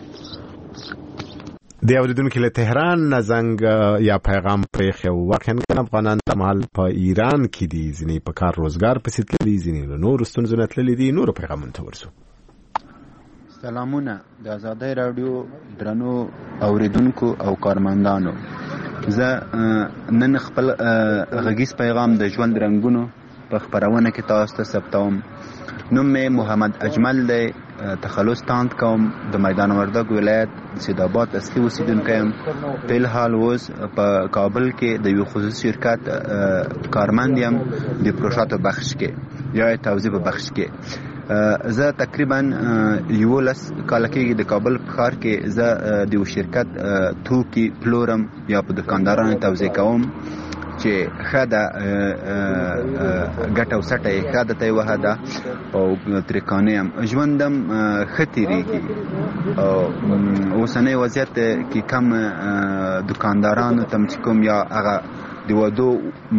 د اوریدونکو له تهران نه زنګ یا پیغام پرېښی و. واقعا افغانان د مال په ایران کې دي، ځینې په کار روزګار پسې تللي، ځینې له نورو ستونزو نه تللي دي. نورو پیغامونو ته ورسو. سلامونه د آزادۍ راډیو درنو اوریدونکو او کارمندانو. زه نن خپل غږیز پیغام د ژوند رنګونو په خپرونه کې تاسو ته ثبتوم. نوم مې محمد اجمل دی، تخلص تاند کوم، د میدان وردګ ولایت سیدآباد اصلي اوسیدونکی یم. فلحال اوس په کابل کې د یو خصوصي شرکت کارمند یم د پروژاتو بخش کې یا توزیع په بخش کې. زه تقریبا 11 کاله کېږي د کابل په ښار کې زه د یو شرکت توکي پلورم یا په دکاندارانو توزیع کوم چې ښه ده، ګټه او سټه یې ښه ده ته یې وهه ده او ترې یم. ژوندم ښه تېرېږي. اوسنی وضعیت کې کم دکاندارانو ته چې کوم یا هغه د ودو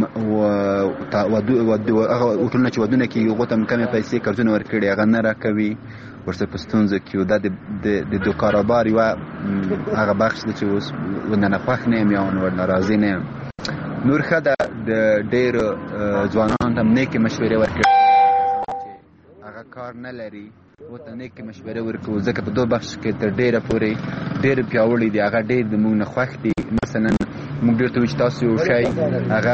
هغه هوټلونه چې ودونه کېږي هغو ته هم کمې پیسې قرضونه ورکړي، هغه نه راکوي، ورسره په ستونزو کې. دا د کاروبار یوه هغه بخش ده چې اوس ورنه خوښ نه یم یا ورنه راضي نه یم. نور ښه ده، د ډېرو ځوانانو ته هم نیکې مشورې ورکړي چې هغه کار نه لري، ورته نیکې مشورې ورکړو، ځکه په دو بخش کې تر ډېره پورې ډېر پیاوړي دي، هغه ډېر د موږ نه خوښ دي. مثلا موږ ډېر ته وایو چې تاسو یو شی هغه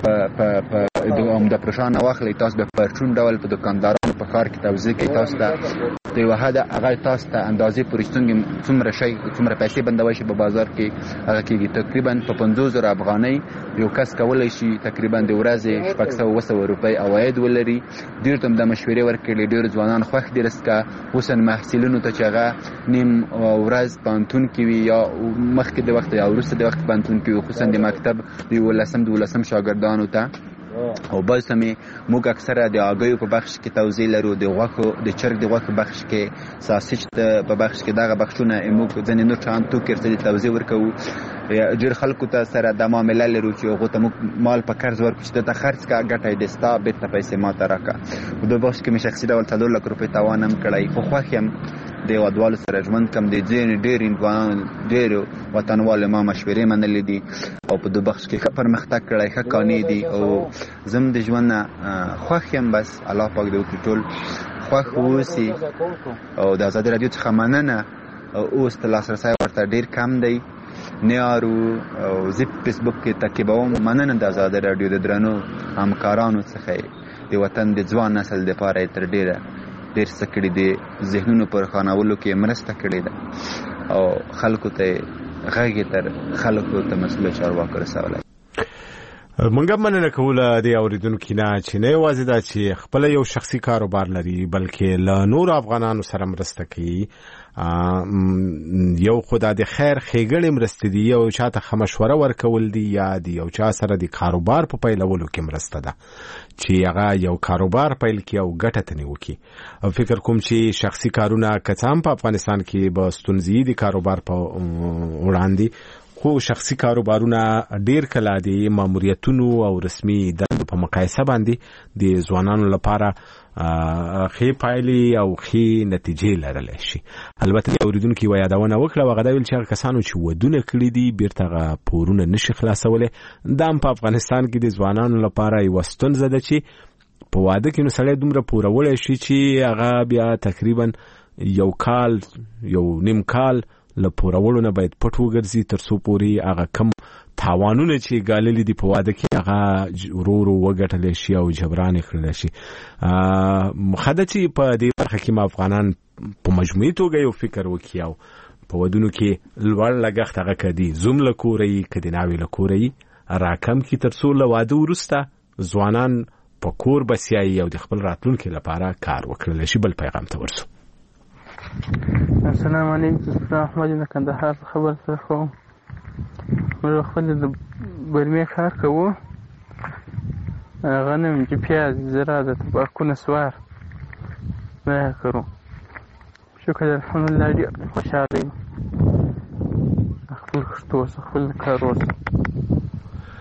د پروشان واخلئ، تاسو به پرچون ډول په دکاندارانو په ښار کې توزیع کوئ، تاسو ته د یوه حده هغه تاسو ته اندازې پورې څومره پیسې بندوی شي په بازار کې هغه کېږي. تقریبا په 50,000 افغانۍ یو کس کولی شي تقریبا د ورځې 600 روپۍ عواید ولري. ډېر ته هم د مشورې ورکړي، ډېر ځوانان خوښ دي رسکه، خصوصا محصلینو ته چې هغه نیم ورځ پوهنتون کې وي یا مخکې د وخت یا وروسته د وخت پوهنتون کې وي، خصوصا د مکتب د 11 شاګردانو ته. او بل سمې موږ اکثره د هګیو په بخش کې توزیع لرو، د غوښو د چرګ د غوښو بخش کې، ساسج په بخش کې. دغه بخشونه موږ ځینې نور شیان توکي ورته توزیع ورکوو. ډېر خلکو ته سره د معامله لرو چې هغو ته موږ مال په قرض ورکړو چې دته خرڅ کړه، ګټه یې د ستا بېرته پیسې ما ته راکړه. په دې بخش کې مې شخصي ډول 4 لک روپۍ تاوان هم کړی، خو خوښ یم د هېوادوالو سره ژوند کوم. د ځینې ډېرو وطنوالو ما مشورې منلې دي او په دې بخش کې ښه پرمختګ کړی، ښه کانې دي او زم د ژوند نه خوښ یم. بس الله پاک دې وکړي ټول خوښ واوسي. او د ازادي راډیو څخه مننه. اوس د لاسرسی ورته ډېر کم دی، نه یارو او زه فیسبوک کې تعقیبوم. مننه د ازادي راډیو د درنو همکارانو څخه د وطن د ځوان نسل دپاره یې تر ډېر څه کړي دي، ذهنونو پر خانولو کې مرسته کړې ده او خلکو ته غږ تر خلکو ته مسؤل چارواکو رسولی. مونږ مننه کوله د اوریدونکو نه چې نه یوازې دا چې خپل یو شخصي کاروبار لري بلکې له نور افغانانو سره مرسته کوي. یو خدای د خیر ښېګڼې مرسته دي، یو چاته ښه مشوره ورکول دي یا د یو چا سره د کاروبار په پیلولو کې مرسته ده چې هغه یو کاروبار پیل کړي او ګټه ترې وکړي. فکر کوم چې شخصي کارونه که څه هم په افغانستان کې به ستونزې د کاروبار په وړاندې، خو شخصي کاروبارونه ډیر کله د ماموریتونو او رسمي دندو په مقایسه باندې د ځوانانو لپاره ښې پایلې او ښې نتیجې لرلی شي. البته اوریدونکو یوه یادونه وکړه، هغه دا ویل چې هغه کسانو چې ودونه کړي دي بیرته هغه پورونه نشي خلاصولی. دا هم په افغانستان کې د ځوانانو لپاره یوه ستونزه ده چې په واده کې نو سړی دومره پورولی شي چې هغه بیا تقریبا یو کال یو نیم کال له پورولو نه باید پټ وګرځي تر څو پورې هغه کم تاوانونه چې ګاللي دي په واده کې هغه ورو ورو وګټلی شي او جبران یې کړلی شي. ښه ده چې په دې برخه کې ما افغانان په مجموعي توګه یو فکر وکړي او په ودونو کې لوړ لګښت هغه که د زوم له کوره یي که د ناوې له کوره یي راکم کړي تر څو له واده وروسته ځوانان په کور بسیا یي او د خپل راتلونکي لپاره کار وکړلی شي. بل پیغام ته ورسو. السلام علیکم، احمد د کندهار خبر سره کوم. موږ خپل د برمې کار کوو، غنم چې پیاز زراعت تباکو نسوار نه کوو. شکر الحمدلله ډېر خوشحاله یم خپل کښتو خپل کار وکړو.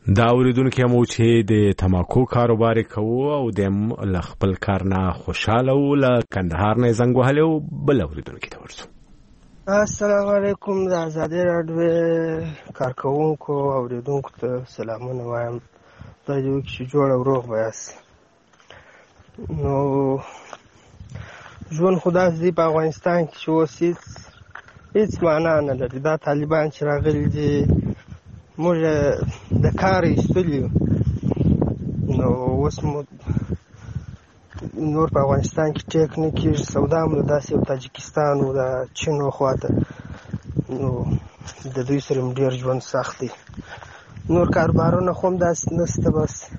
دا اوریدونکو هم چې د تماکو کاروبار کوي او د خپل کار نه خوشاله او له کندهار نه زنګ وهلی او بل اوریدونکو ته ورسو. السلام علیکم. د ازادي راډیو کارکوونکو او اوریدونکو ته سلامونه وایم. خدای دې وکړي چې جوړ او روغ به یاست. نو ژوند خو داسې دی په افغانستان کې چې اوس هېڅ معنا نه لري. دا طالبان چې راغلي دي موږ د کار ایستلي یو، نو اوس مو نور په افغانستان کې ټیک نه کېږي. سودا مو داسې یو تاجکستان او د چین خواته، نو د دوی سره هم ډېر ژوند سخت دی. نور کاروبارونه خو هم داسې نشته. بس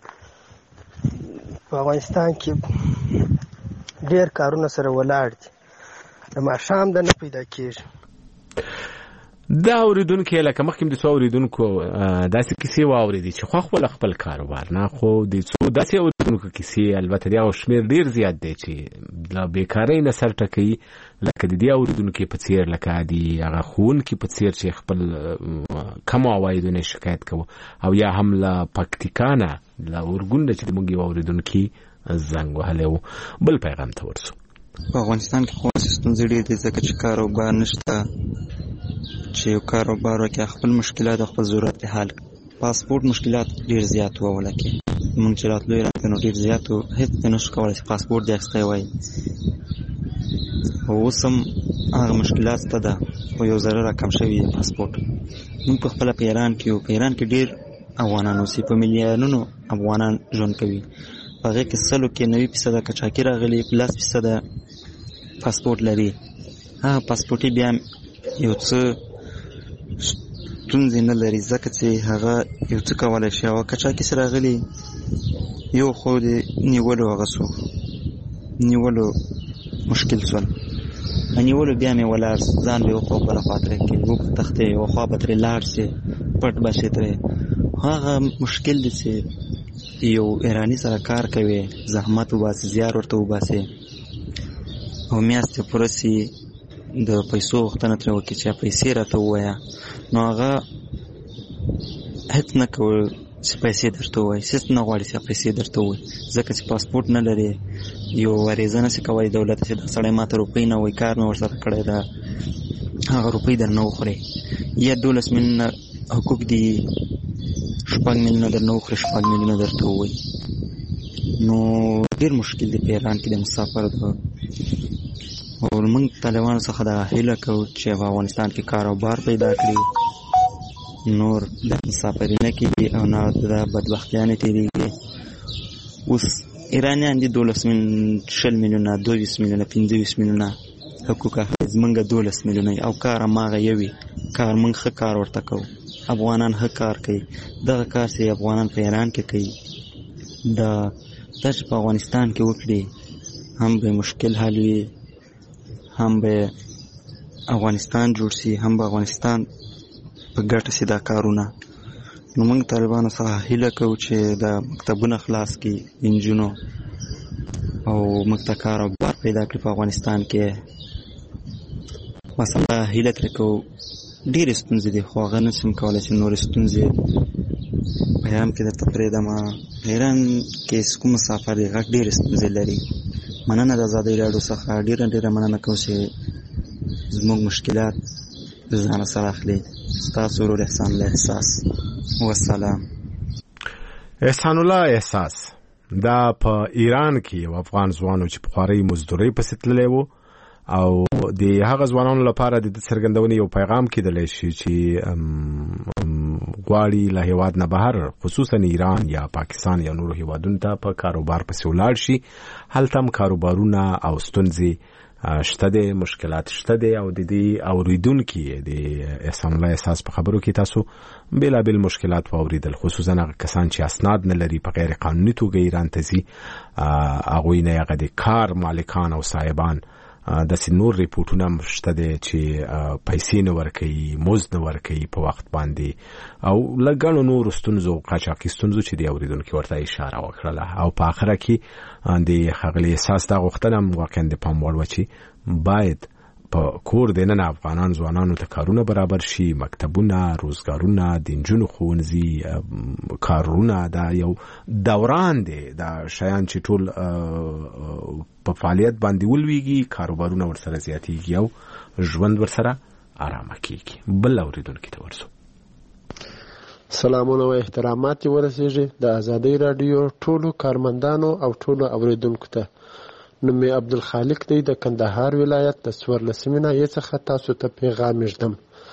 په افغانستان کې ډېر کارونه سره ولاړ دي، د ماښام د نه پیدا کېږي. دا اوریدونکو لکه مخکې د څو اوریدونکو داسې کیسې واورېدې چې خو خپل کاروبار نه، خو د څو داسې اوریدونکو کیسې البته د شمیر ډېر زیات دی چې له بیکارۍ نه سر ټکوي، لکه د دې اوریدونکو په څېر، لکه د هغه ښوونکي په څېر چې خپل کمو عوایدو نه شکایت کوي، او یا هم له پکتیکا نه له اورګونډه چې موږ یو اوریدونکي زنګ وهلی و. بل پیغام ته ورسو. په افغانستان کې خو ستونزې ډېرې دي، ځکه چې کاروبار نشته. چې یو کاروبار وکړي خپل مشکلات او خپل ضرورت حل. پاسپورت مشکلات ډېر زیات وو، ولکه موږ چې راتلو نو ډېر زیات وو، هېڅ نه شو کولی چې پاسپورت دې اخیستی وای. اوس هم هغه مشکلات شته ده، خو یو ذره راکم شوي دی پاسپورت. موږ په خپله په ایران کې یو، په ایران کې ډېر افغانان اوسي، په میلیونونو افغانان ژوند کوي. په هغې کې 90% کچاکي راغلي، 10% پاسپورت لري. هغه پاسپورټي بیا یو څه ستونزې نه لري، ځکه چې هغه یو څه کولی شي. او کچاکي سره راغلي یو خو د نیولو هغه سو نیولو مشکل سول، نیولو بیا مې ولاړ ځان به یو خوا بله خوا ترې کړي، و په تختې یو خوا به ترې لاړ سي، پټ به شي ترې. هغه مشکل دی چې یو ایراني سره کار کوي، زحمت وباسي، زیار ورته وباسي، او میاشتې پوره سي د پیسو غوښتنه ترې وکړي چې پیسې راته ووایه، نو هغه هېڅ نه کوي چې پیسې درته ووایي، هېڅ نه غواړي چې پیسې درته ووایي، ځکه چې پاسپورټ نه لري. یو عریضه نشي کولی دولت چې دا سړی ماته روپۍ نه وایي، کار مې ورسره کړی ده، هغه روپۍ درنه وخوري. یا 12 میلیونه حقوق دي، 6 میلیونه درنه وخوري، 6 میلیونه درته ووایي. نو ډېر مشکل دی په ایران کې د مسافر ده. او موږ طالبانو څخه دا هیله کوو چې په افغانستان کې کاروبار پیدا کړي، نور د مسافري نه کېږي او نه د بدبختیانې تېرېږي. اوس ایرانیان دي 20 میلیونه 22 میلیونه 25 میلیونه حقوق اخلي، زمونږ 12 میلیونه او کار هماغه یو وي. کار موږ ښه کار ورته کوو، افغانان ښه کار کوي. دغه کار چې افغانان په ایران کې کوي، دا چې په افغانستان کې وکړي، هم به مشکل حل وي، هم به افغانستان جوړ شي، هم به افغانستان په ګټه شي دا کارونه. نو موږ طالبانو څخه هیله کوو چې دا مکتبونه خلاص کړي انجونو، او موږ ته کاروبار پیدا کړي په افغانستان کې. مثلا هیله ترې کوو. ډېرې ستونزې دي، خو هغه نشم کولی چې نورې ستونزې بیان کې درته پرېږدم. ایران کې کوم مسافر دی غږ ډېرې ستونزې لري. مننه د ازادۍ راډیو څخه، ډېره مننه کوم چې زموږ مشکلات د ځانه سره اخلي. ستاسو ورور احسان الله احساس. والسلام. احسان الله احساس دا په ایران کې یو افغان ځوان چې په خوارۍ مزدورۍ پسې تللی و، او د هغه ځوانانو لپاره د څرګندونې یو پیغام کېدلی شي چې غواړي له هیواد نه بهر، خصوصا ایران یا پاکستان یا نورو هیوادونو ته په کاروبار پسې ولاړ شي. هلته هم کاروبارونه او ستونزې شته دي، مشکلات شته دي، او د دې اوریدونکي د احسان الله احساس په خبرو کې تاسو بېلابېل مشکلات واوریدل، خصوصا هغه کسان چې اسناد نه لري، په غیر قانوني توګه ایران ته ځي، هغوی نه هغه د کار مالکان او صاحبان داسې نور ریپورټونه شته دي چې پیسې نه ورکوي، مزد نه ورکوي په وخت باندې، او له ګڼو نورو ستونزو، قاچاقي ستونزو چې د اوریدونکي ورته اشاره وکړله. او په آخره کې د ښاغلي احساس دا غوښتنه هم واقعا د پام وړ وه چې باید په کور دننه افغانان ځوانانو ته کارونه برابر شي، مکتبونه، روزګارونه، د نجونو ښوونځي، کارونه، دا یو دوران دی، دا شیان چې ټول په فعالیت باندې ولویږي، کاروبارونه ورسره زیاتیږي او ژوند ورسره آرامه کیږي. بل اوریدونکي ته ورسو. سلامونه او احترامات ورسیږي د ازادۍ رادیو ټولو کارمندانو او ټولو اوریدونکو ته. نوم یې عبدالخالق دی د کندهار ولایت د 14 ناحیې څخه تاسو ته پیغام ږدم.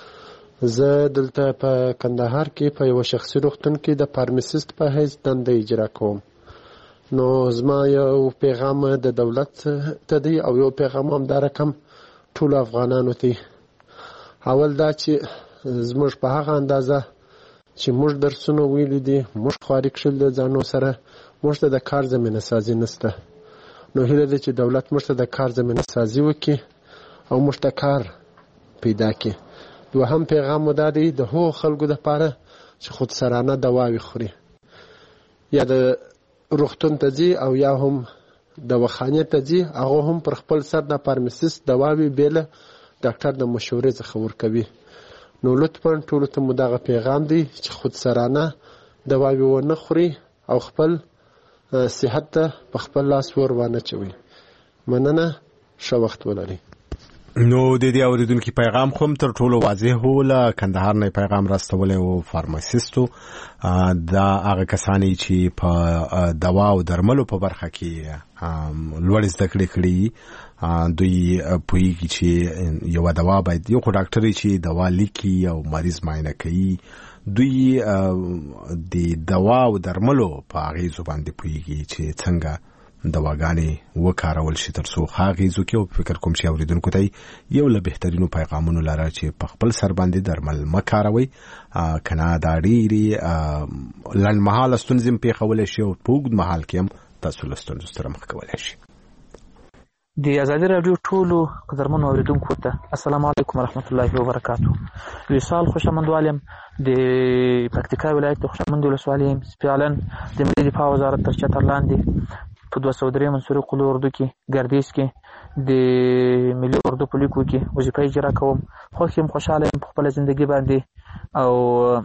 زه دلته په کندهار کې په یو شخصي روغتون کې د فارماسیست په حیث دنده اجرا کوم. نو زما یو پیغام د دولت ته دی او یو پیغام هم دا رقم ټولو افغانانو ته. اول دا چې زموږ په هغه اندازه چې موږ درسونه ویلي دي، موږ خواري کښل د ځانو سره، موږ ته د کار زمینه سازي نشته. نو هیله ده چې دولت موږ ته د کار زمینه سازي وکړي او موږ ته کار پیدا کړي. دوهم پیغام مو دا دی د هغو خلکو دپاره چې خودسرانه دواوې خوري، یا د روغتون ته ځي او یا هم دواخانې ته ځي، هغه هم پر خپل سر د فارماسیست دواوې بېله ډاکټر د مشورې څخه ورکوي. نو لطفا ټولو ته مو دغه پیغام دی چې خودسرانه دواوې ونه خوري او خپل صحت ته په خپل لاس ور وانه چوي. مننه، ښه وخت ولرئ. نو د دې اوریدونکو پیغام خو تر ټولو واضح و. له کندهار نه پیغام راستولی و فارماسیستو، دا هغه کسانی چې په دوا او درملو په برخه کې لوړ زده کړې کړي، دوی پوهیږي چې یو دوا باید یو خو ډاکټر چې دوا لیکي او مریض معاینه کوي، دوی د دوا او درملو په اغیزو باندې پوهیږي چې څنګه دواګانې وکارول شي تر څو اغیزو کې. او فکر کوم چې اوریدونکو ته یو له بهترینو پیغامونو لاره چې په خپل سر باندې درمل مکاروي، کنه دا ډېرې لنډمهاله ستونزې هم پېښولی شي او په اوږد مهال کې هم تاسو له ستونزو سره مخ کولی شي. د ازادي رادیو ټولو قدرمنو اوریدونکو ته السلام علیکم ورحمت الله وبرکاتو. وصال خوشامند یم د پکتیکا ولایت د خوشامند ولسوالۍ یم. فعلا د ملي دفاع وزارت تر چتر لاندې په 203 منصوري قلو اردو کې ګردیز کې د ملي اردو په لیکو کې وظیفه اجرا کوم. خوښ یم، خوشحاله یم په خپله زندګي باندې او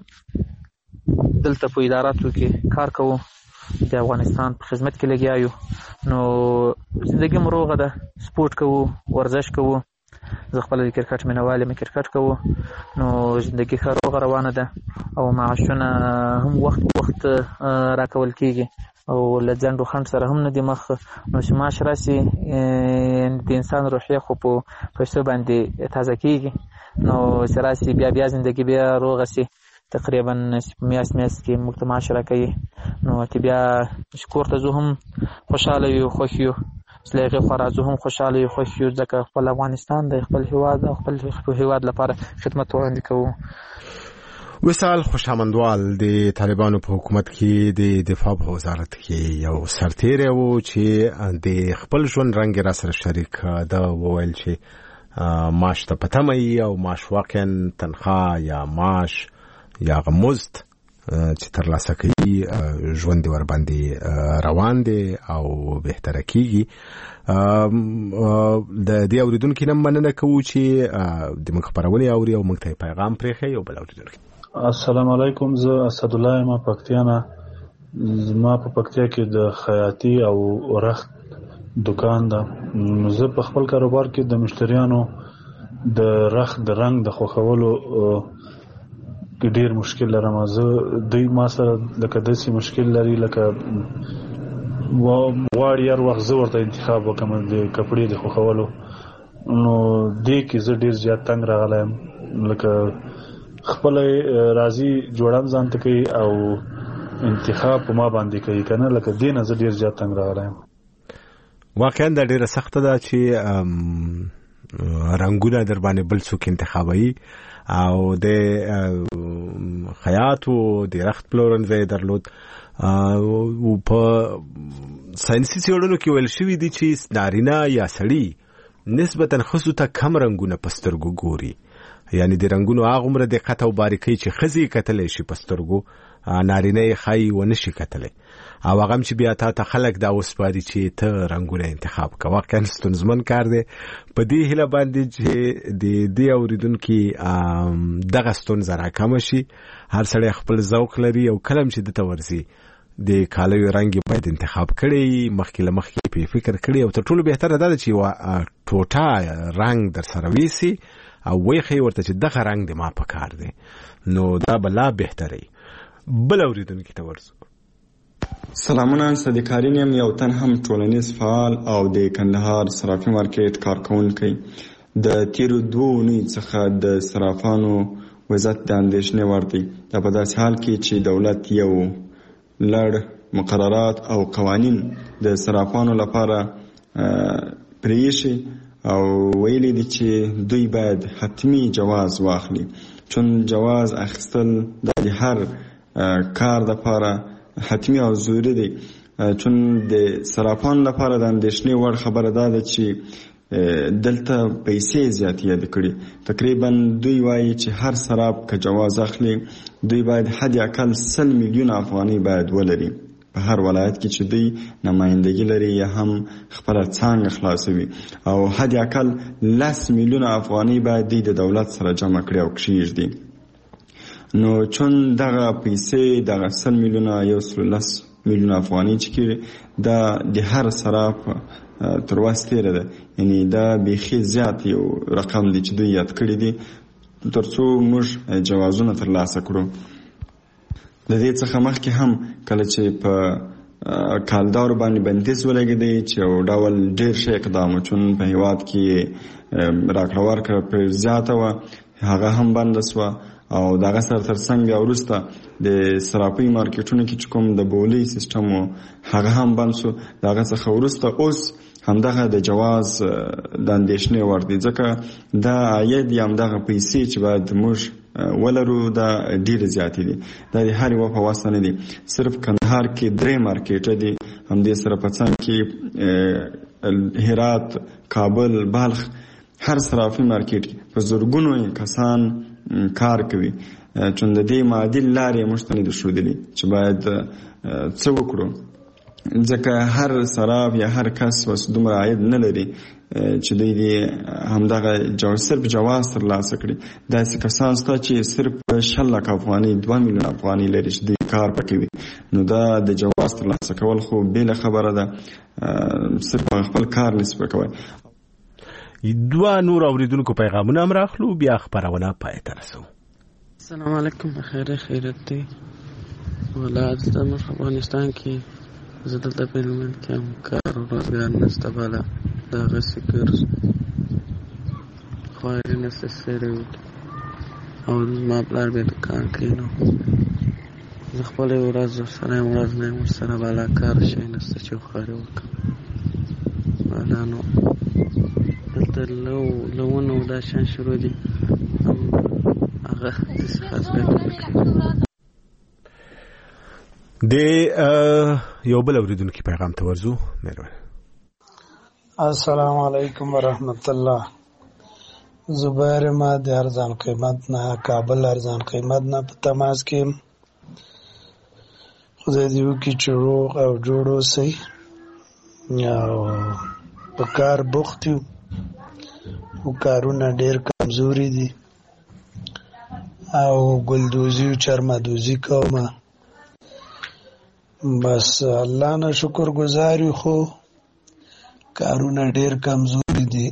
دلته په اداراتو کې کار کوو، د افغانستان په خدمت کې لګیا یو. نو زندګي مو روغه ده، سپورټ کوو، ورزش کوو. زه خپله د کرکټ مینهوال یم، کرکټ کوو. نو زندګي ښه روغه روانه ده او معاشونه هم وخت په وخت راکول کېږي او له ځنډ و خنډ سره هم نه دي مخ. نو چې معاش راسي د انسان روحیه خو په پیسو باندې تازه کېږي. نو چې راسي بیا زندګي بیا روغه سي، تقریبا میاشت کې موږ ته معاش راکوي. نو چې بیا کور ته ځو هم خوشحاله یو، خوښ یو. چې له هغې خوا راځو هم خوشحاله یو، خوښ یو، ځکه خپل افغانستان د خپل هېواد او خپل هېواد لپاره خدمت وړاندې کوو. وصال خوشامندوال د طالبانو په حکومت کې د دفاع په وزارت کې یو سرتیری و چې د خپل ژوند رنګ را سره شریک ده. وویل چې معاش ته په تمه او معاش واقعا تنخواه یا معاش یا مزد چې ترلاسه کوي ژوند ور باندې روان دي او بهتره کیږي. د دې اوریدونکو نه مننه کوو چې د موږ خبرونه اوري او موږ ته پیغام پرېښی. یو بل اوریدونکو السلام علیکم، زه اسد الله ما پکتیانا. زما په پکتیا کې د خیاطي او رخت دکان ده. زه په خپل کاروبار کې د مشتریانو د رخت د رنگ د خوښولو ډیر مشکل لرم. زه دوی ما سره لکه داسې مشکل لري لکه غواړي هر وخت زه ورته انتخاب وکړم د کپړې د خوښولو. نو دې کې زه ډیر زیات تنګ راغلی یم، لکه خپل راضي جوړم ځان ته کوي او انتخاب په ما باندې کوي کنه، لکه دې نه زه ډیر زیات تنګ راغلی یم. واقعا دا ډیره سخته ده چې رنګونه در باندې بل څوک انتخابوي او د خیاط او د رخت پلورنځي درلود. په ساينسي څېړنو کې ویل شوي دي چې نارینه یا سړي نسبتاً ښځو ته کم رنګونه په سترګو ګوري، یعنی د رنګونو هغومره دقت او باریکۍ چې ښځې کتلی شي په سترګو نارینه خای و نشي کتلی او هغه چې بیا ته خلک دا وسپاري چې ته رنگونه انتخاب کوه واقعا ستونزمن کار دی په دې هیله باندې چې د دې اوریدونکو دغه ستونزه راکمه شي هر سړی خپل ذوق لري او کلم چې دته ورسي د کالیو رنگ باید انتخاب کړي مخکې له مخکې په فکر کړي او تر ټولو بهتره دا چې ټوټه رنگ در سره ویسي او ویخي ورته چې دغه رنگ د ما په کار دی نو دا بلا بهتري بل اوریدونکو ته ورسو. سلامونه صدیقارین یم یو تن هم ټولنیز فعال او د کندهار صرافي مارکیټ کارکونکی د تیرو 2 اونۍ څخه د صرافانو وضعیت د اندېښنې وړ دی دا په داسې حال کې چې دولت یو لړ مقررات او قوانین د صرافانو لپاره پریښي او ویلي دي چې دوی باید حتمی جواز واخلي چون جواز اخیستل د هر کار لپاره حتمی او ضروری دی چون د صرافانو لپاره د اندېښنې وړ خبره ده چې دلته پیسې زیاتې یاد کړي تقریبا دوی وایي چې هر صراف که جواز اخلي دوی باید حد اقل 100 میلیون افغانۍ باید ولري په هر ولایت کې چې دوی نمایندګي لري یا هم خپل څنګه خلاصوي او حد اقل 10 میلیون افغانۍ باید دوی د دولت سره جمع کړي او کښیږدي نو چون دغه پیسې دغه 100 میلیونه یو 10 میلیون افغانۍ چې کېږي دا د هر صراف تر وس تېره ده یعنی دا بیخي زیات یو رقم دی چې دوی یاد کړی دی تر څو موږ جوازونه ترلاسه کړو. د دې څخه مخکې هم کله چې په کالدارو باندې بندیز ولګېدی چې یو ډول ډېر ښه اقدام چون په هېواد کې راکړه ورکړه پرې زیاته وه هغه هم بنده سوه او دغه سره تر څنګ بیا وروسته د صرافۍ مارکیټونو کې چې کوم د بولۍ سیسټم و هغه هم بند شو دغه څخه وروسته اوس همدغه د جواز د اندېښنې وړ دی ځکه دا عاید یا همدغه پیسې چې باید موږ ولرو دا ډېرې زیاتې دي دا د هر یوه په واسطه نه دي صرف کندهار کې 3 مارکیټه دي همدې سره په څنګ کې هرات کابل بلخ هر صرافي مارکیټ کې په زرګونو کسان کار کوي چون د دې معادل لارې موږ ته نه دي ښودلي چې باید څه وکړو ځکه هر صراف یا هر کس وس دومره عاید نه لري چې دوی دې همدغه صرف جواز ترلاسه کړي داسې کسان شته چې صرف 6 لک افغانۍ 2 میلیون افغانۍ لري چې دوی کار پکې وي نو دا د جواز ترلاسه کول خو بېله خبره ده صرف خپل کار نسبه کوي. دوه نور اوریدونکو پیغامونه هم راخلو بیا خبرونه پای ته رسو. السلام علیکم بخیر خیرت دی ولادت د افغانستان کې زه دلته په هلمند کې هم کار او روزګار نشته بالا دغه سکر خواري نشته سره او ما پلار به دکان کې نو زه خپل ورځ سره ورځ نه ورسره بالا کار شي نشته چې خواري وکړم بالا نو دلته لونه دا شان شروع دي هغه څه خاص د یو بل اوریدونکو پیغام ته ورزو مهرباني. السلام علیکم ورحمت الله. زبیر ما د ارزان قیمت نه کابل ارزان قیمت نه په تماس کې خدای دې وکړي چې روغ او جوړ اوسئ او په کار بوخت یو او کارونه ډېر کمزوري دي او ګلدوزي او چرمدوزي کومه بس الله نه شکر گزار یو خو کارونه ډېر کمزوري دي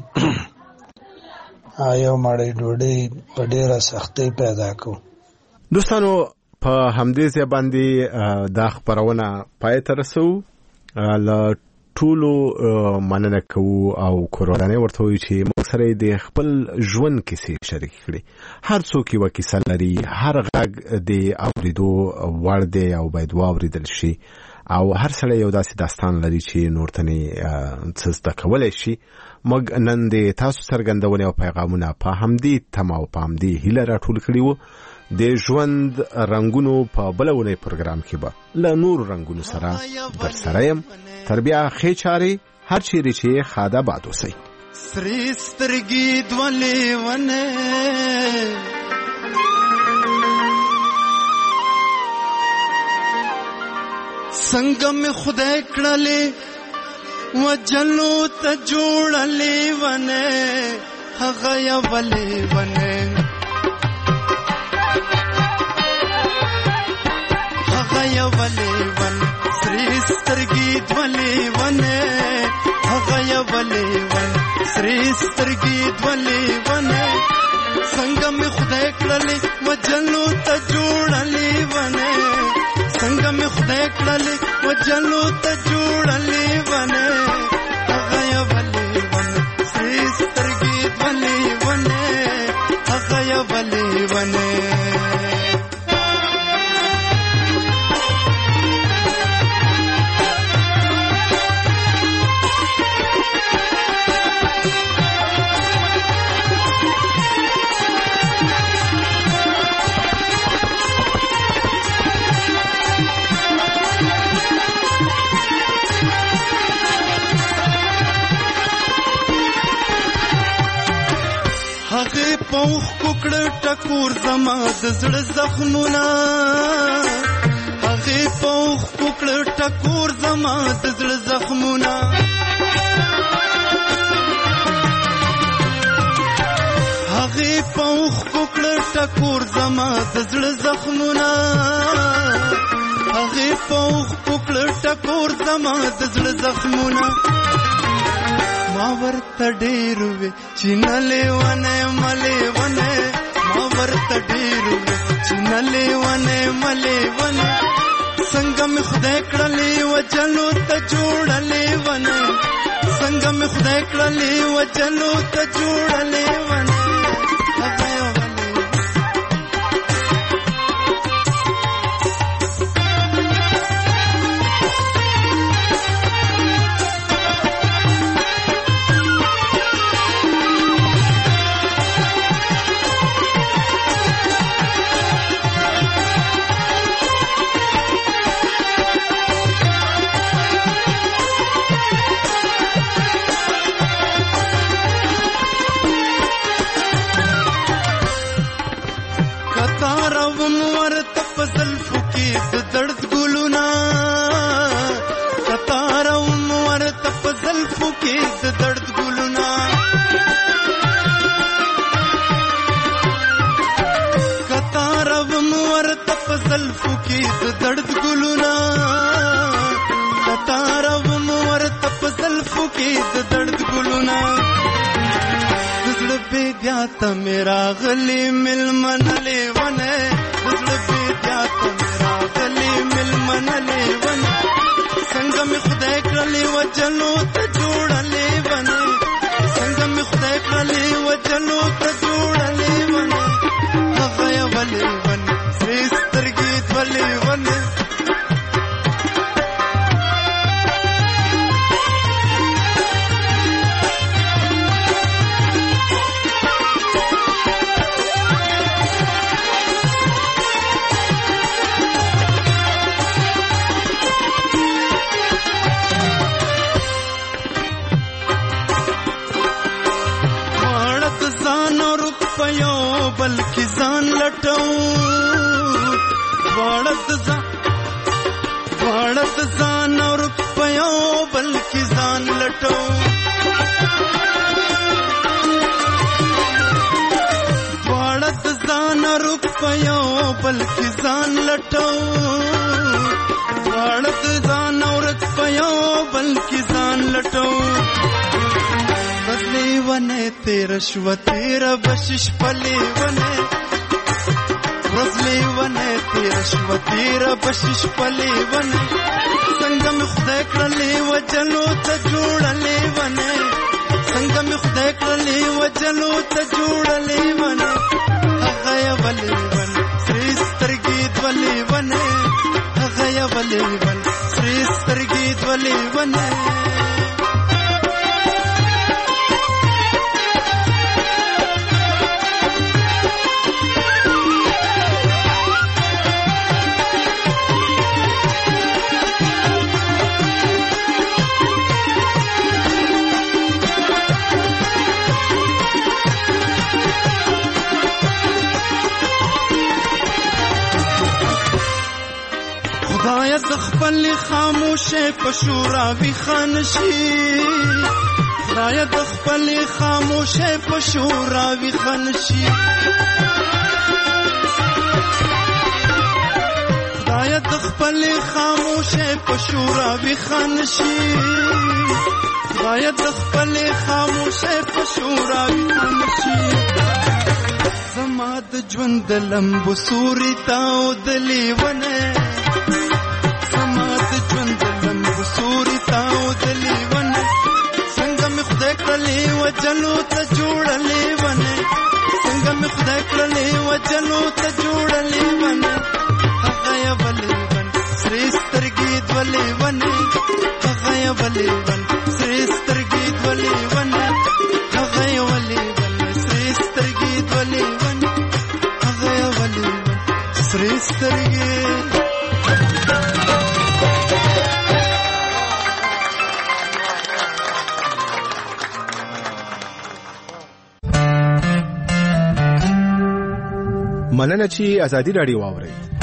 یو مړۍ ډوډۍ په ډېره سختۍ پیدا کو. دوستانو په همدې ځای باندې دا خبرونه پای ته رسو له ټولو مننه کوو او کورونه ورته وي چې موږ سره د خپل ژوند کیسې شریک کړي هر څوک یو کیسه لري هر غږ د اوریدو وړ دی او باید واوریدل شي او هر سړی یو داسې داستان لري چې نور ته څه زده کولی شي. موږ نن د تاسو څرګندونې او پیغامونه په همدې تمه او په همدې هیله راټول کړي وو. د ژوند رنگونو په بلونې پروګرام کې به له نور رنگونو سره در سره یم تر بیا ښې چارې هر چیرې چې خاده باد اوسئ. سری سترګې دوه لیونې څنګه مې خدای کړلې وجلو ته جوړلې ونه هغه یولې ونه هغه یولې ونه سرې سترګې دولې ونه هغه یولې ونه سرې سترګې دولې ونه څنګه مې خدای کړلې وجلو ته جوړلې ونه څنګه مې خدای کړلې وجلو ته جوړلې ونه هغه یولې ونه سرې سترګې دولې ونه هغه یولې ونه هغه پوخ کوکړه ټکور زما د زړه زخمونه هغه پوخ کوکړه ټکور زما د زړه زخمونه هغه پوخ کوکړه ټکور زما د زړه زخمونه هغه پوخ کوکړه ټکور زما د زړه زخمونه ما ورته ډېر وې چې نلې ونه ملې ونه ما ورته ډېر وې چې نلې ونه ملې ونه څنګه مې خدای کړلې وجلو ته جوړلې ونه څنګه مې خدای کړلې وجلو ته جوړلې ونه تا میرا غلی مل منلې ونه زړه بیا تا میرا غلی مل منلې ونه څنګه مې خدای کړلې وجلو ته جوړلې ونه څنګه مې خدای کړلې وجلو ته جوړلې ونه هغه یولې ونه سرې سترګې دولې ونه بلکې ځان لټو واړه ځان اور پيو بلکې ځان لټو واړه ځان اور پيو بلکې ځان لټو واړه ځان اور پيو بلکې ځان لټو بدلی ونه تیر شو تیر بشش پلی ونه بدلی ونه تیر شو تیر بشش پلی ونه څنګه مې خدای کړلې وجلو ته جوړلې ونه څنګه مې خدای کړلې وجلو ته جوړلې ونه هغه یولې ونه سرې سترګې دولې ونه هغه یولې ونه سرې سترګې دولې ونه خپل خاموشه په شورا وی خانشي خدای د خپل خاموشه په شورا وی خانشي خدای د خپل خاموشه په شورا وی خانشي خدای د خپل خاموشه په شورا وی خانشي زما د ژوند لمبو سوري تاو دلی ونه زما د ژوند لمبو سوري تاو دلی ونه څنګه مې خدای کړلې وجلو ته جوړلې ونه څنګه مې خدای کړلې وجلو ته جوړلې ونه هغه یې ولې ون سرې سترګې دولې ونه هغه یې ولې ون سرې سترګې دولې ونه هغه یې ولې ون سرې سترګې دولې ونه هغه یې ولې ون سرې سترګې مننه چې ازادي راډیو واورئ.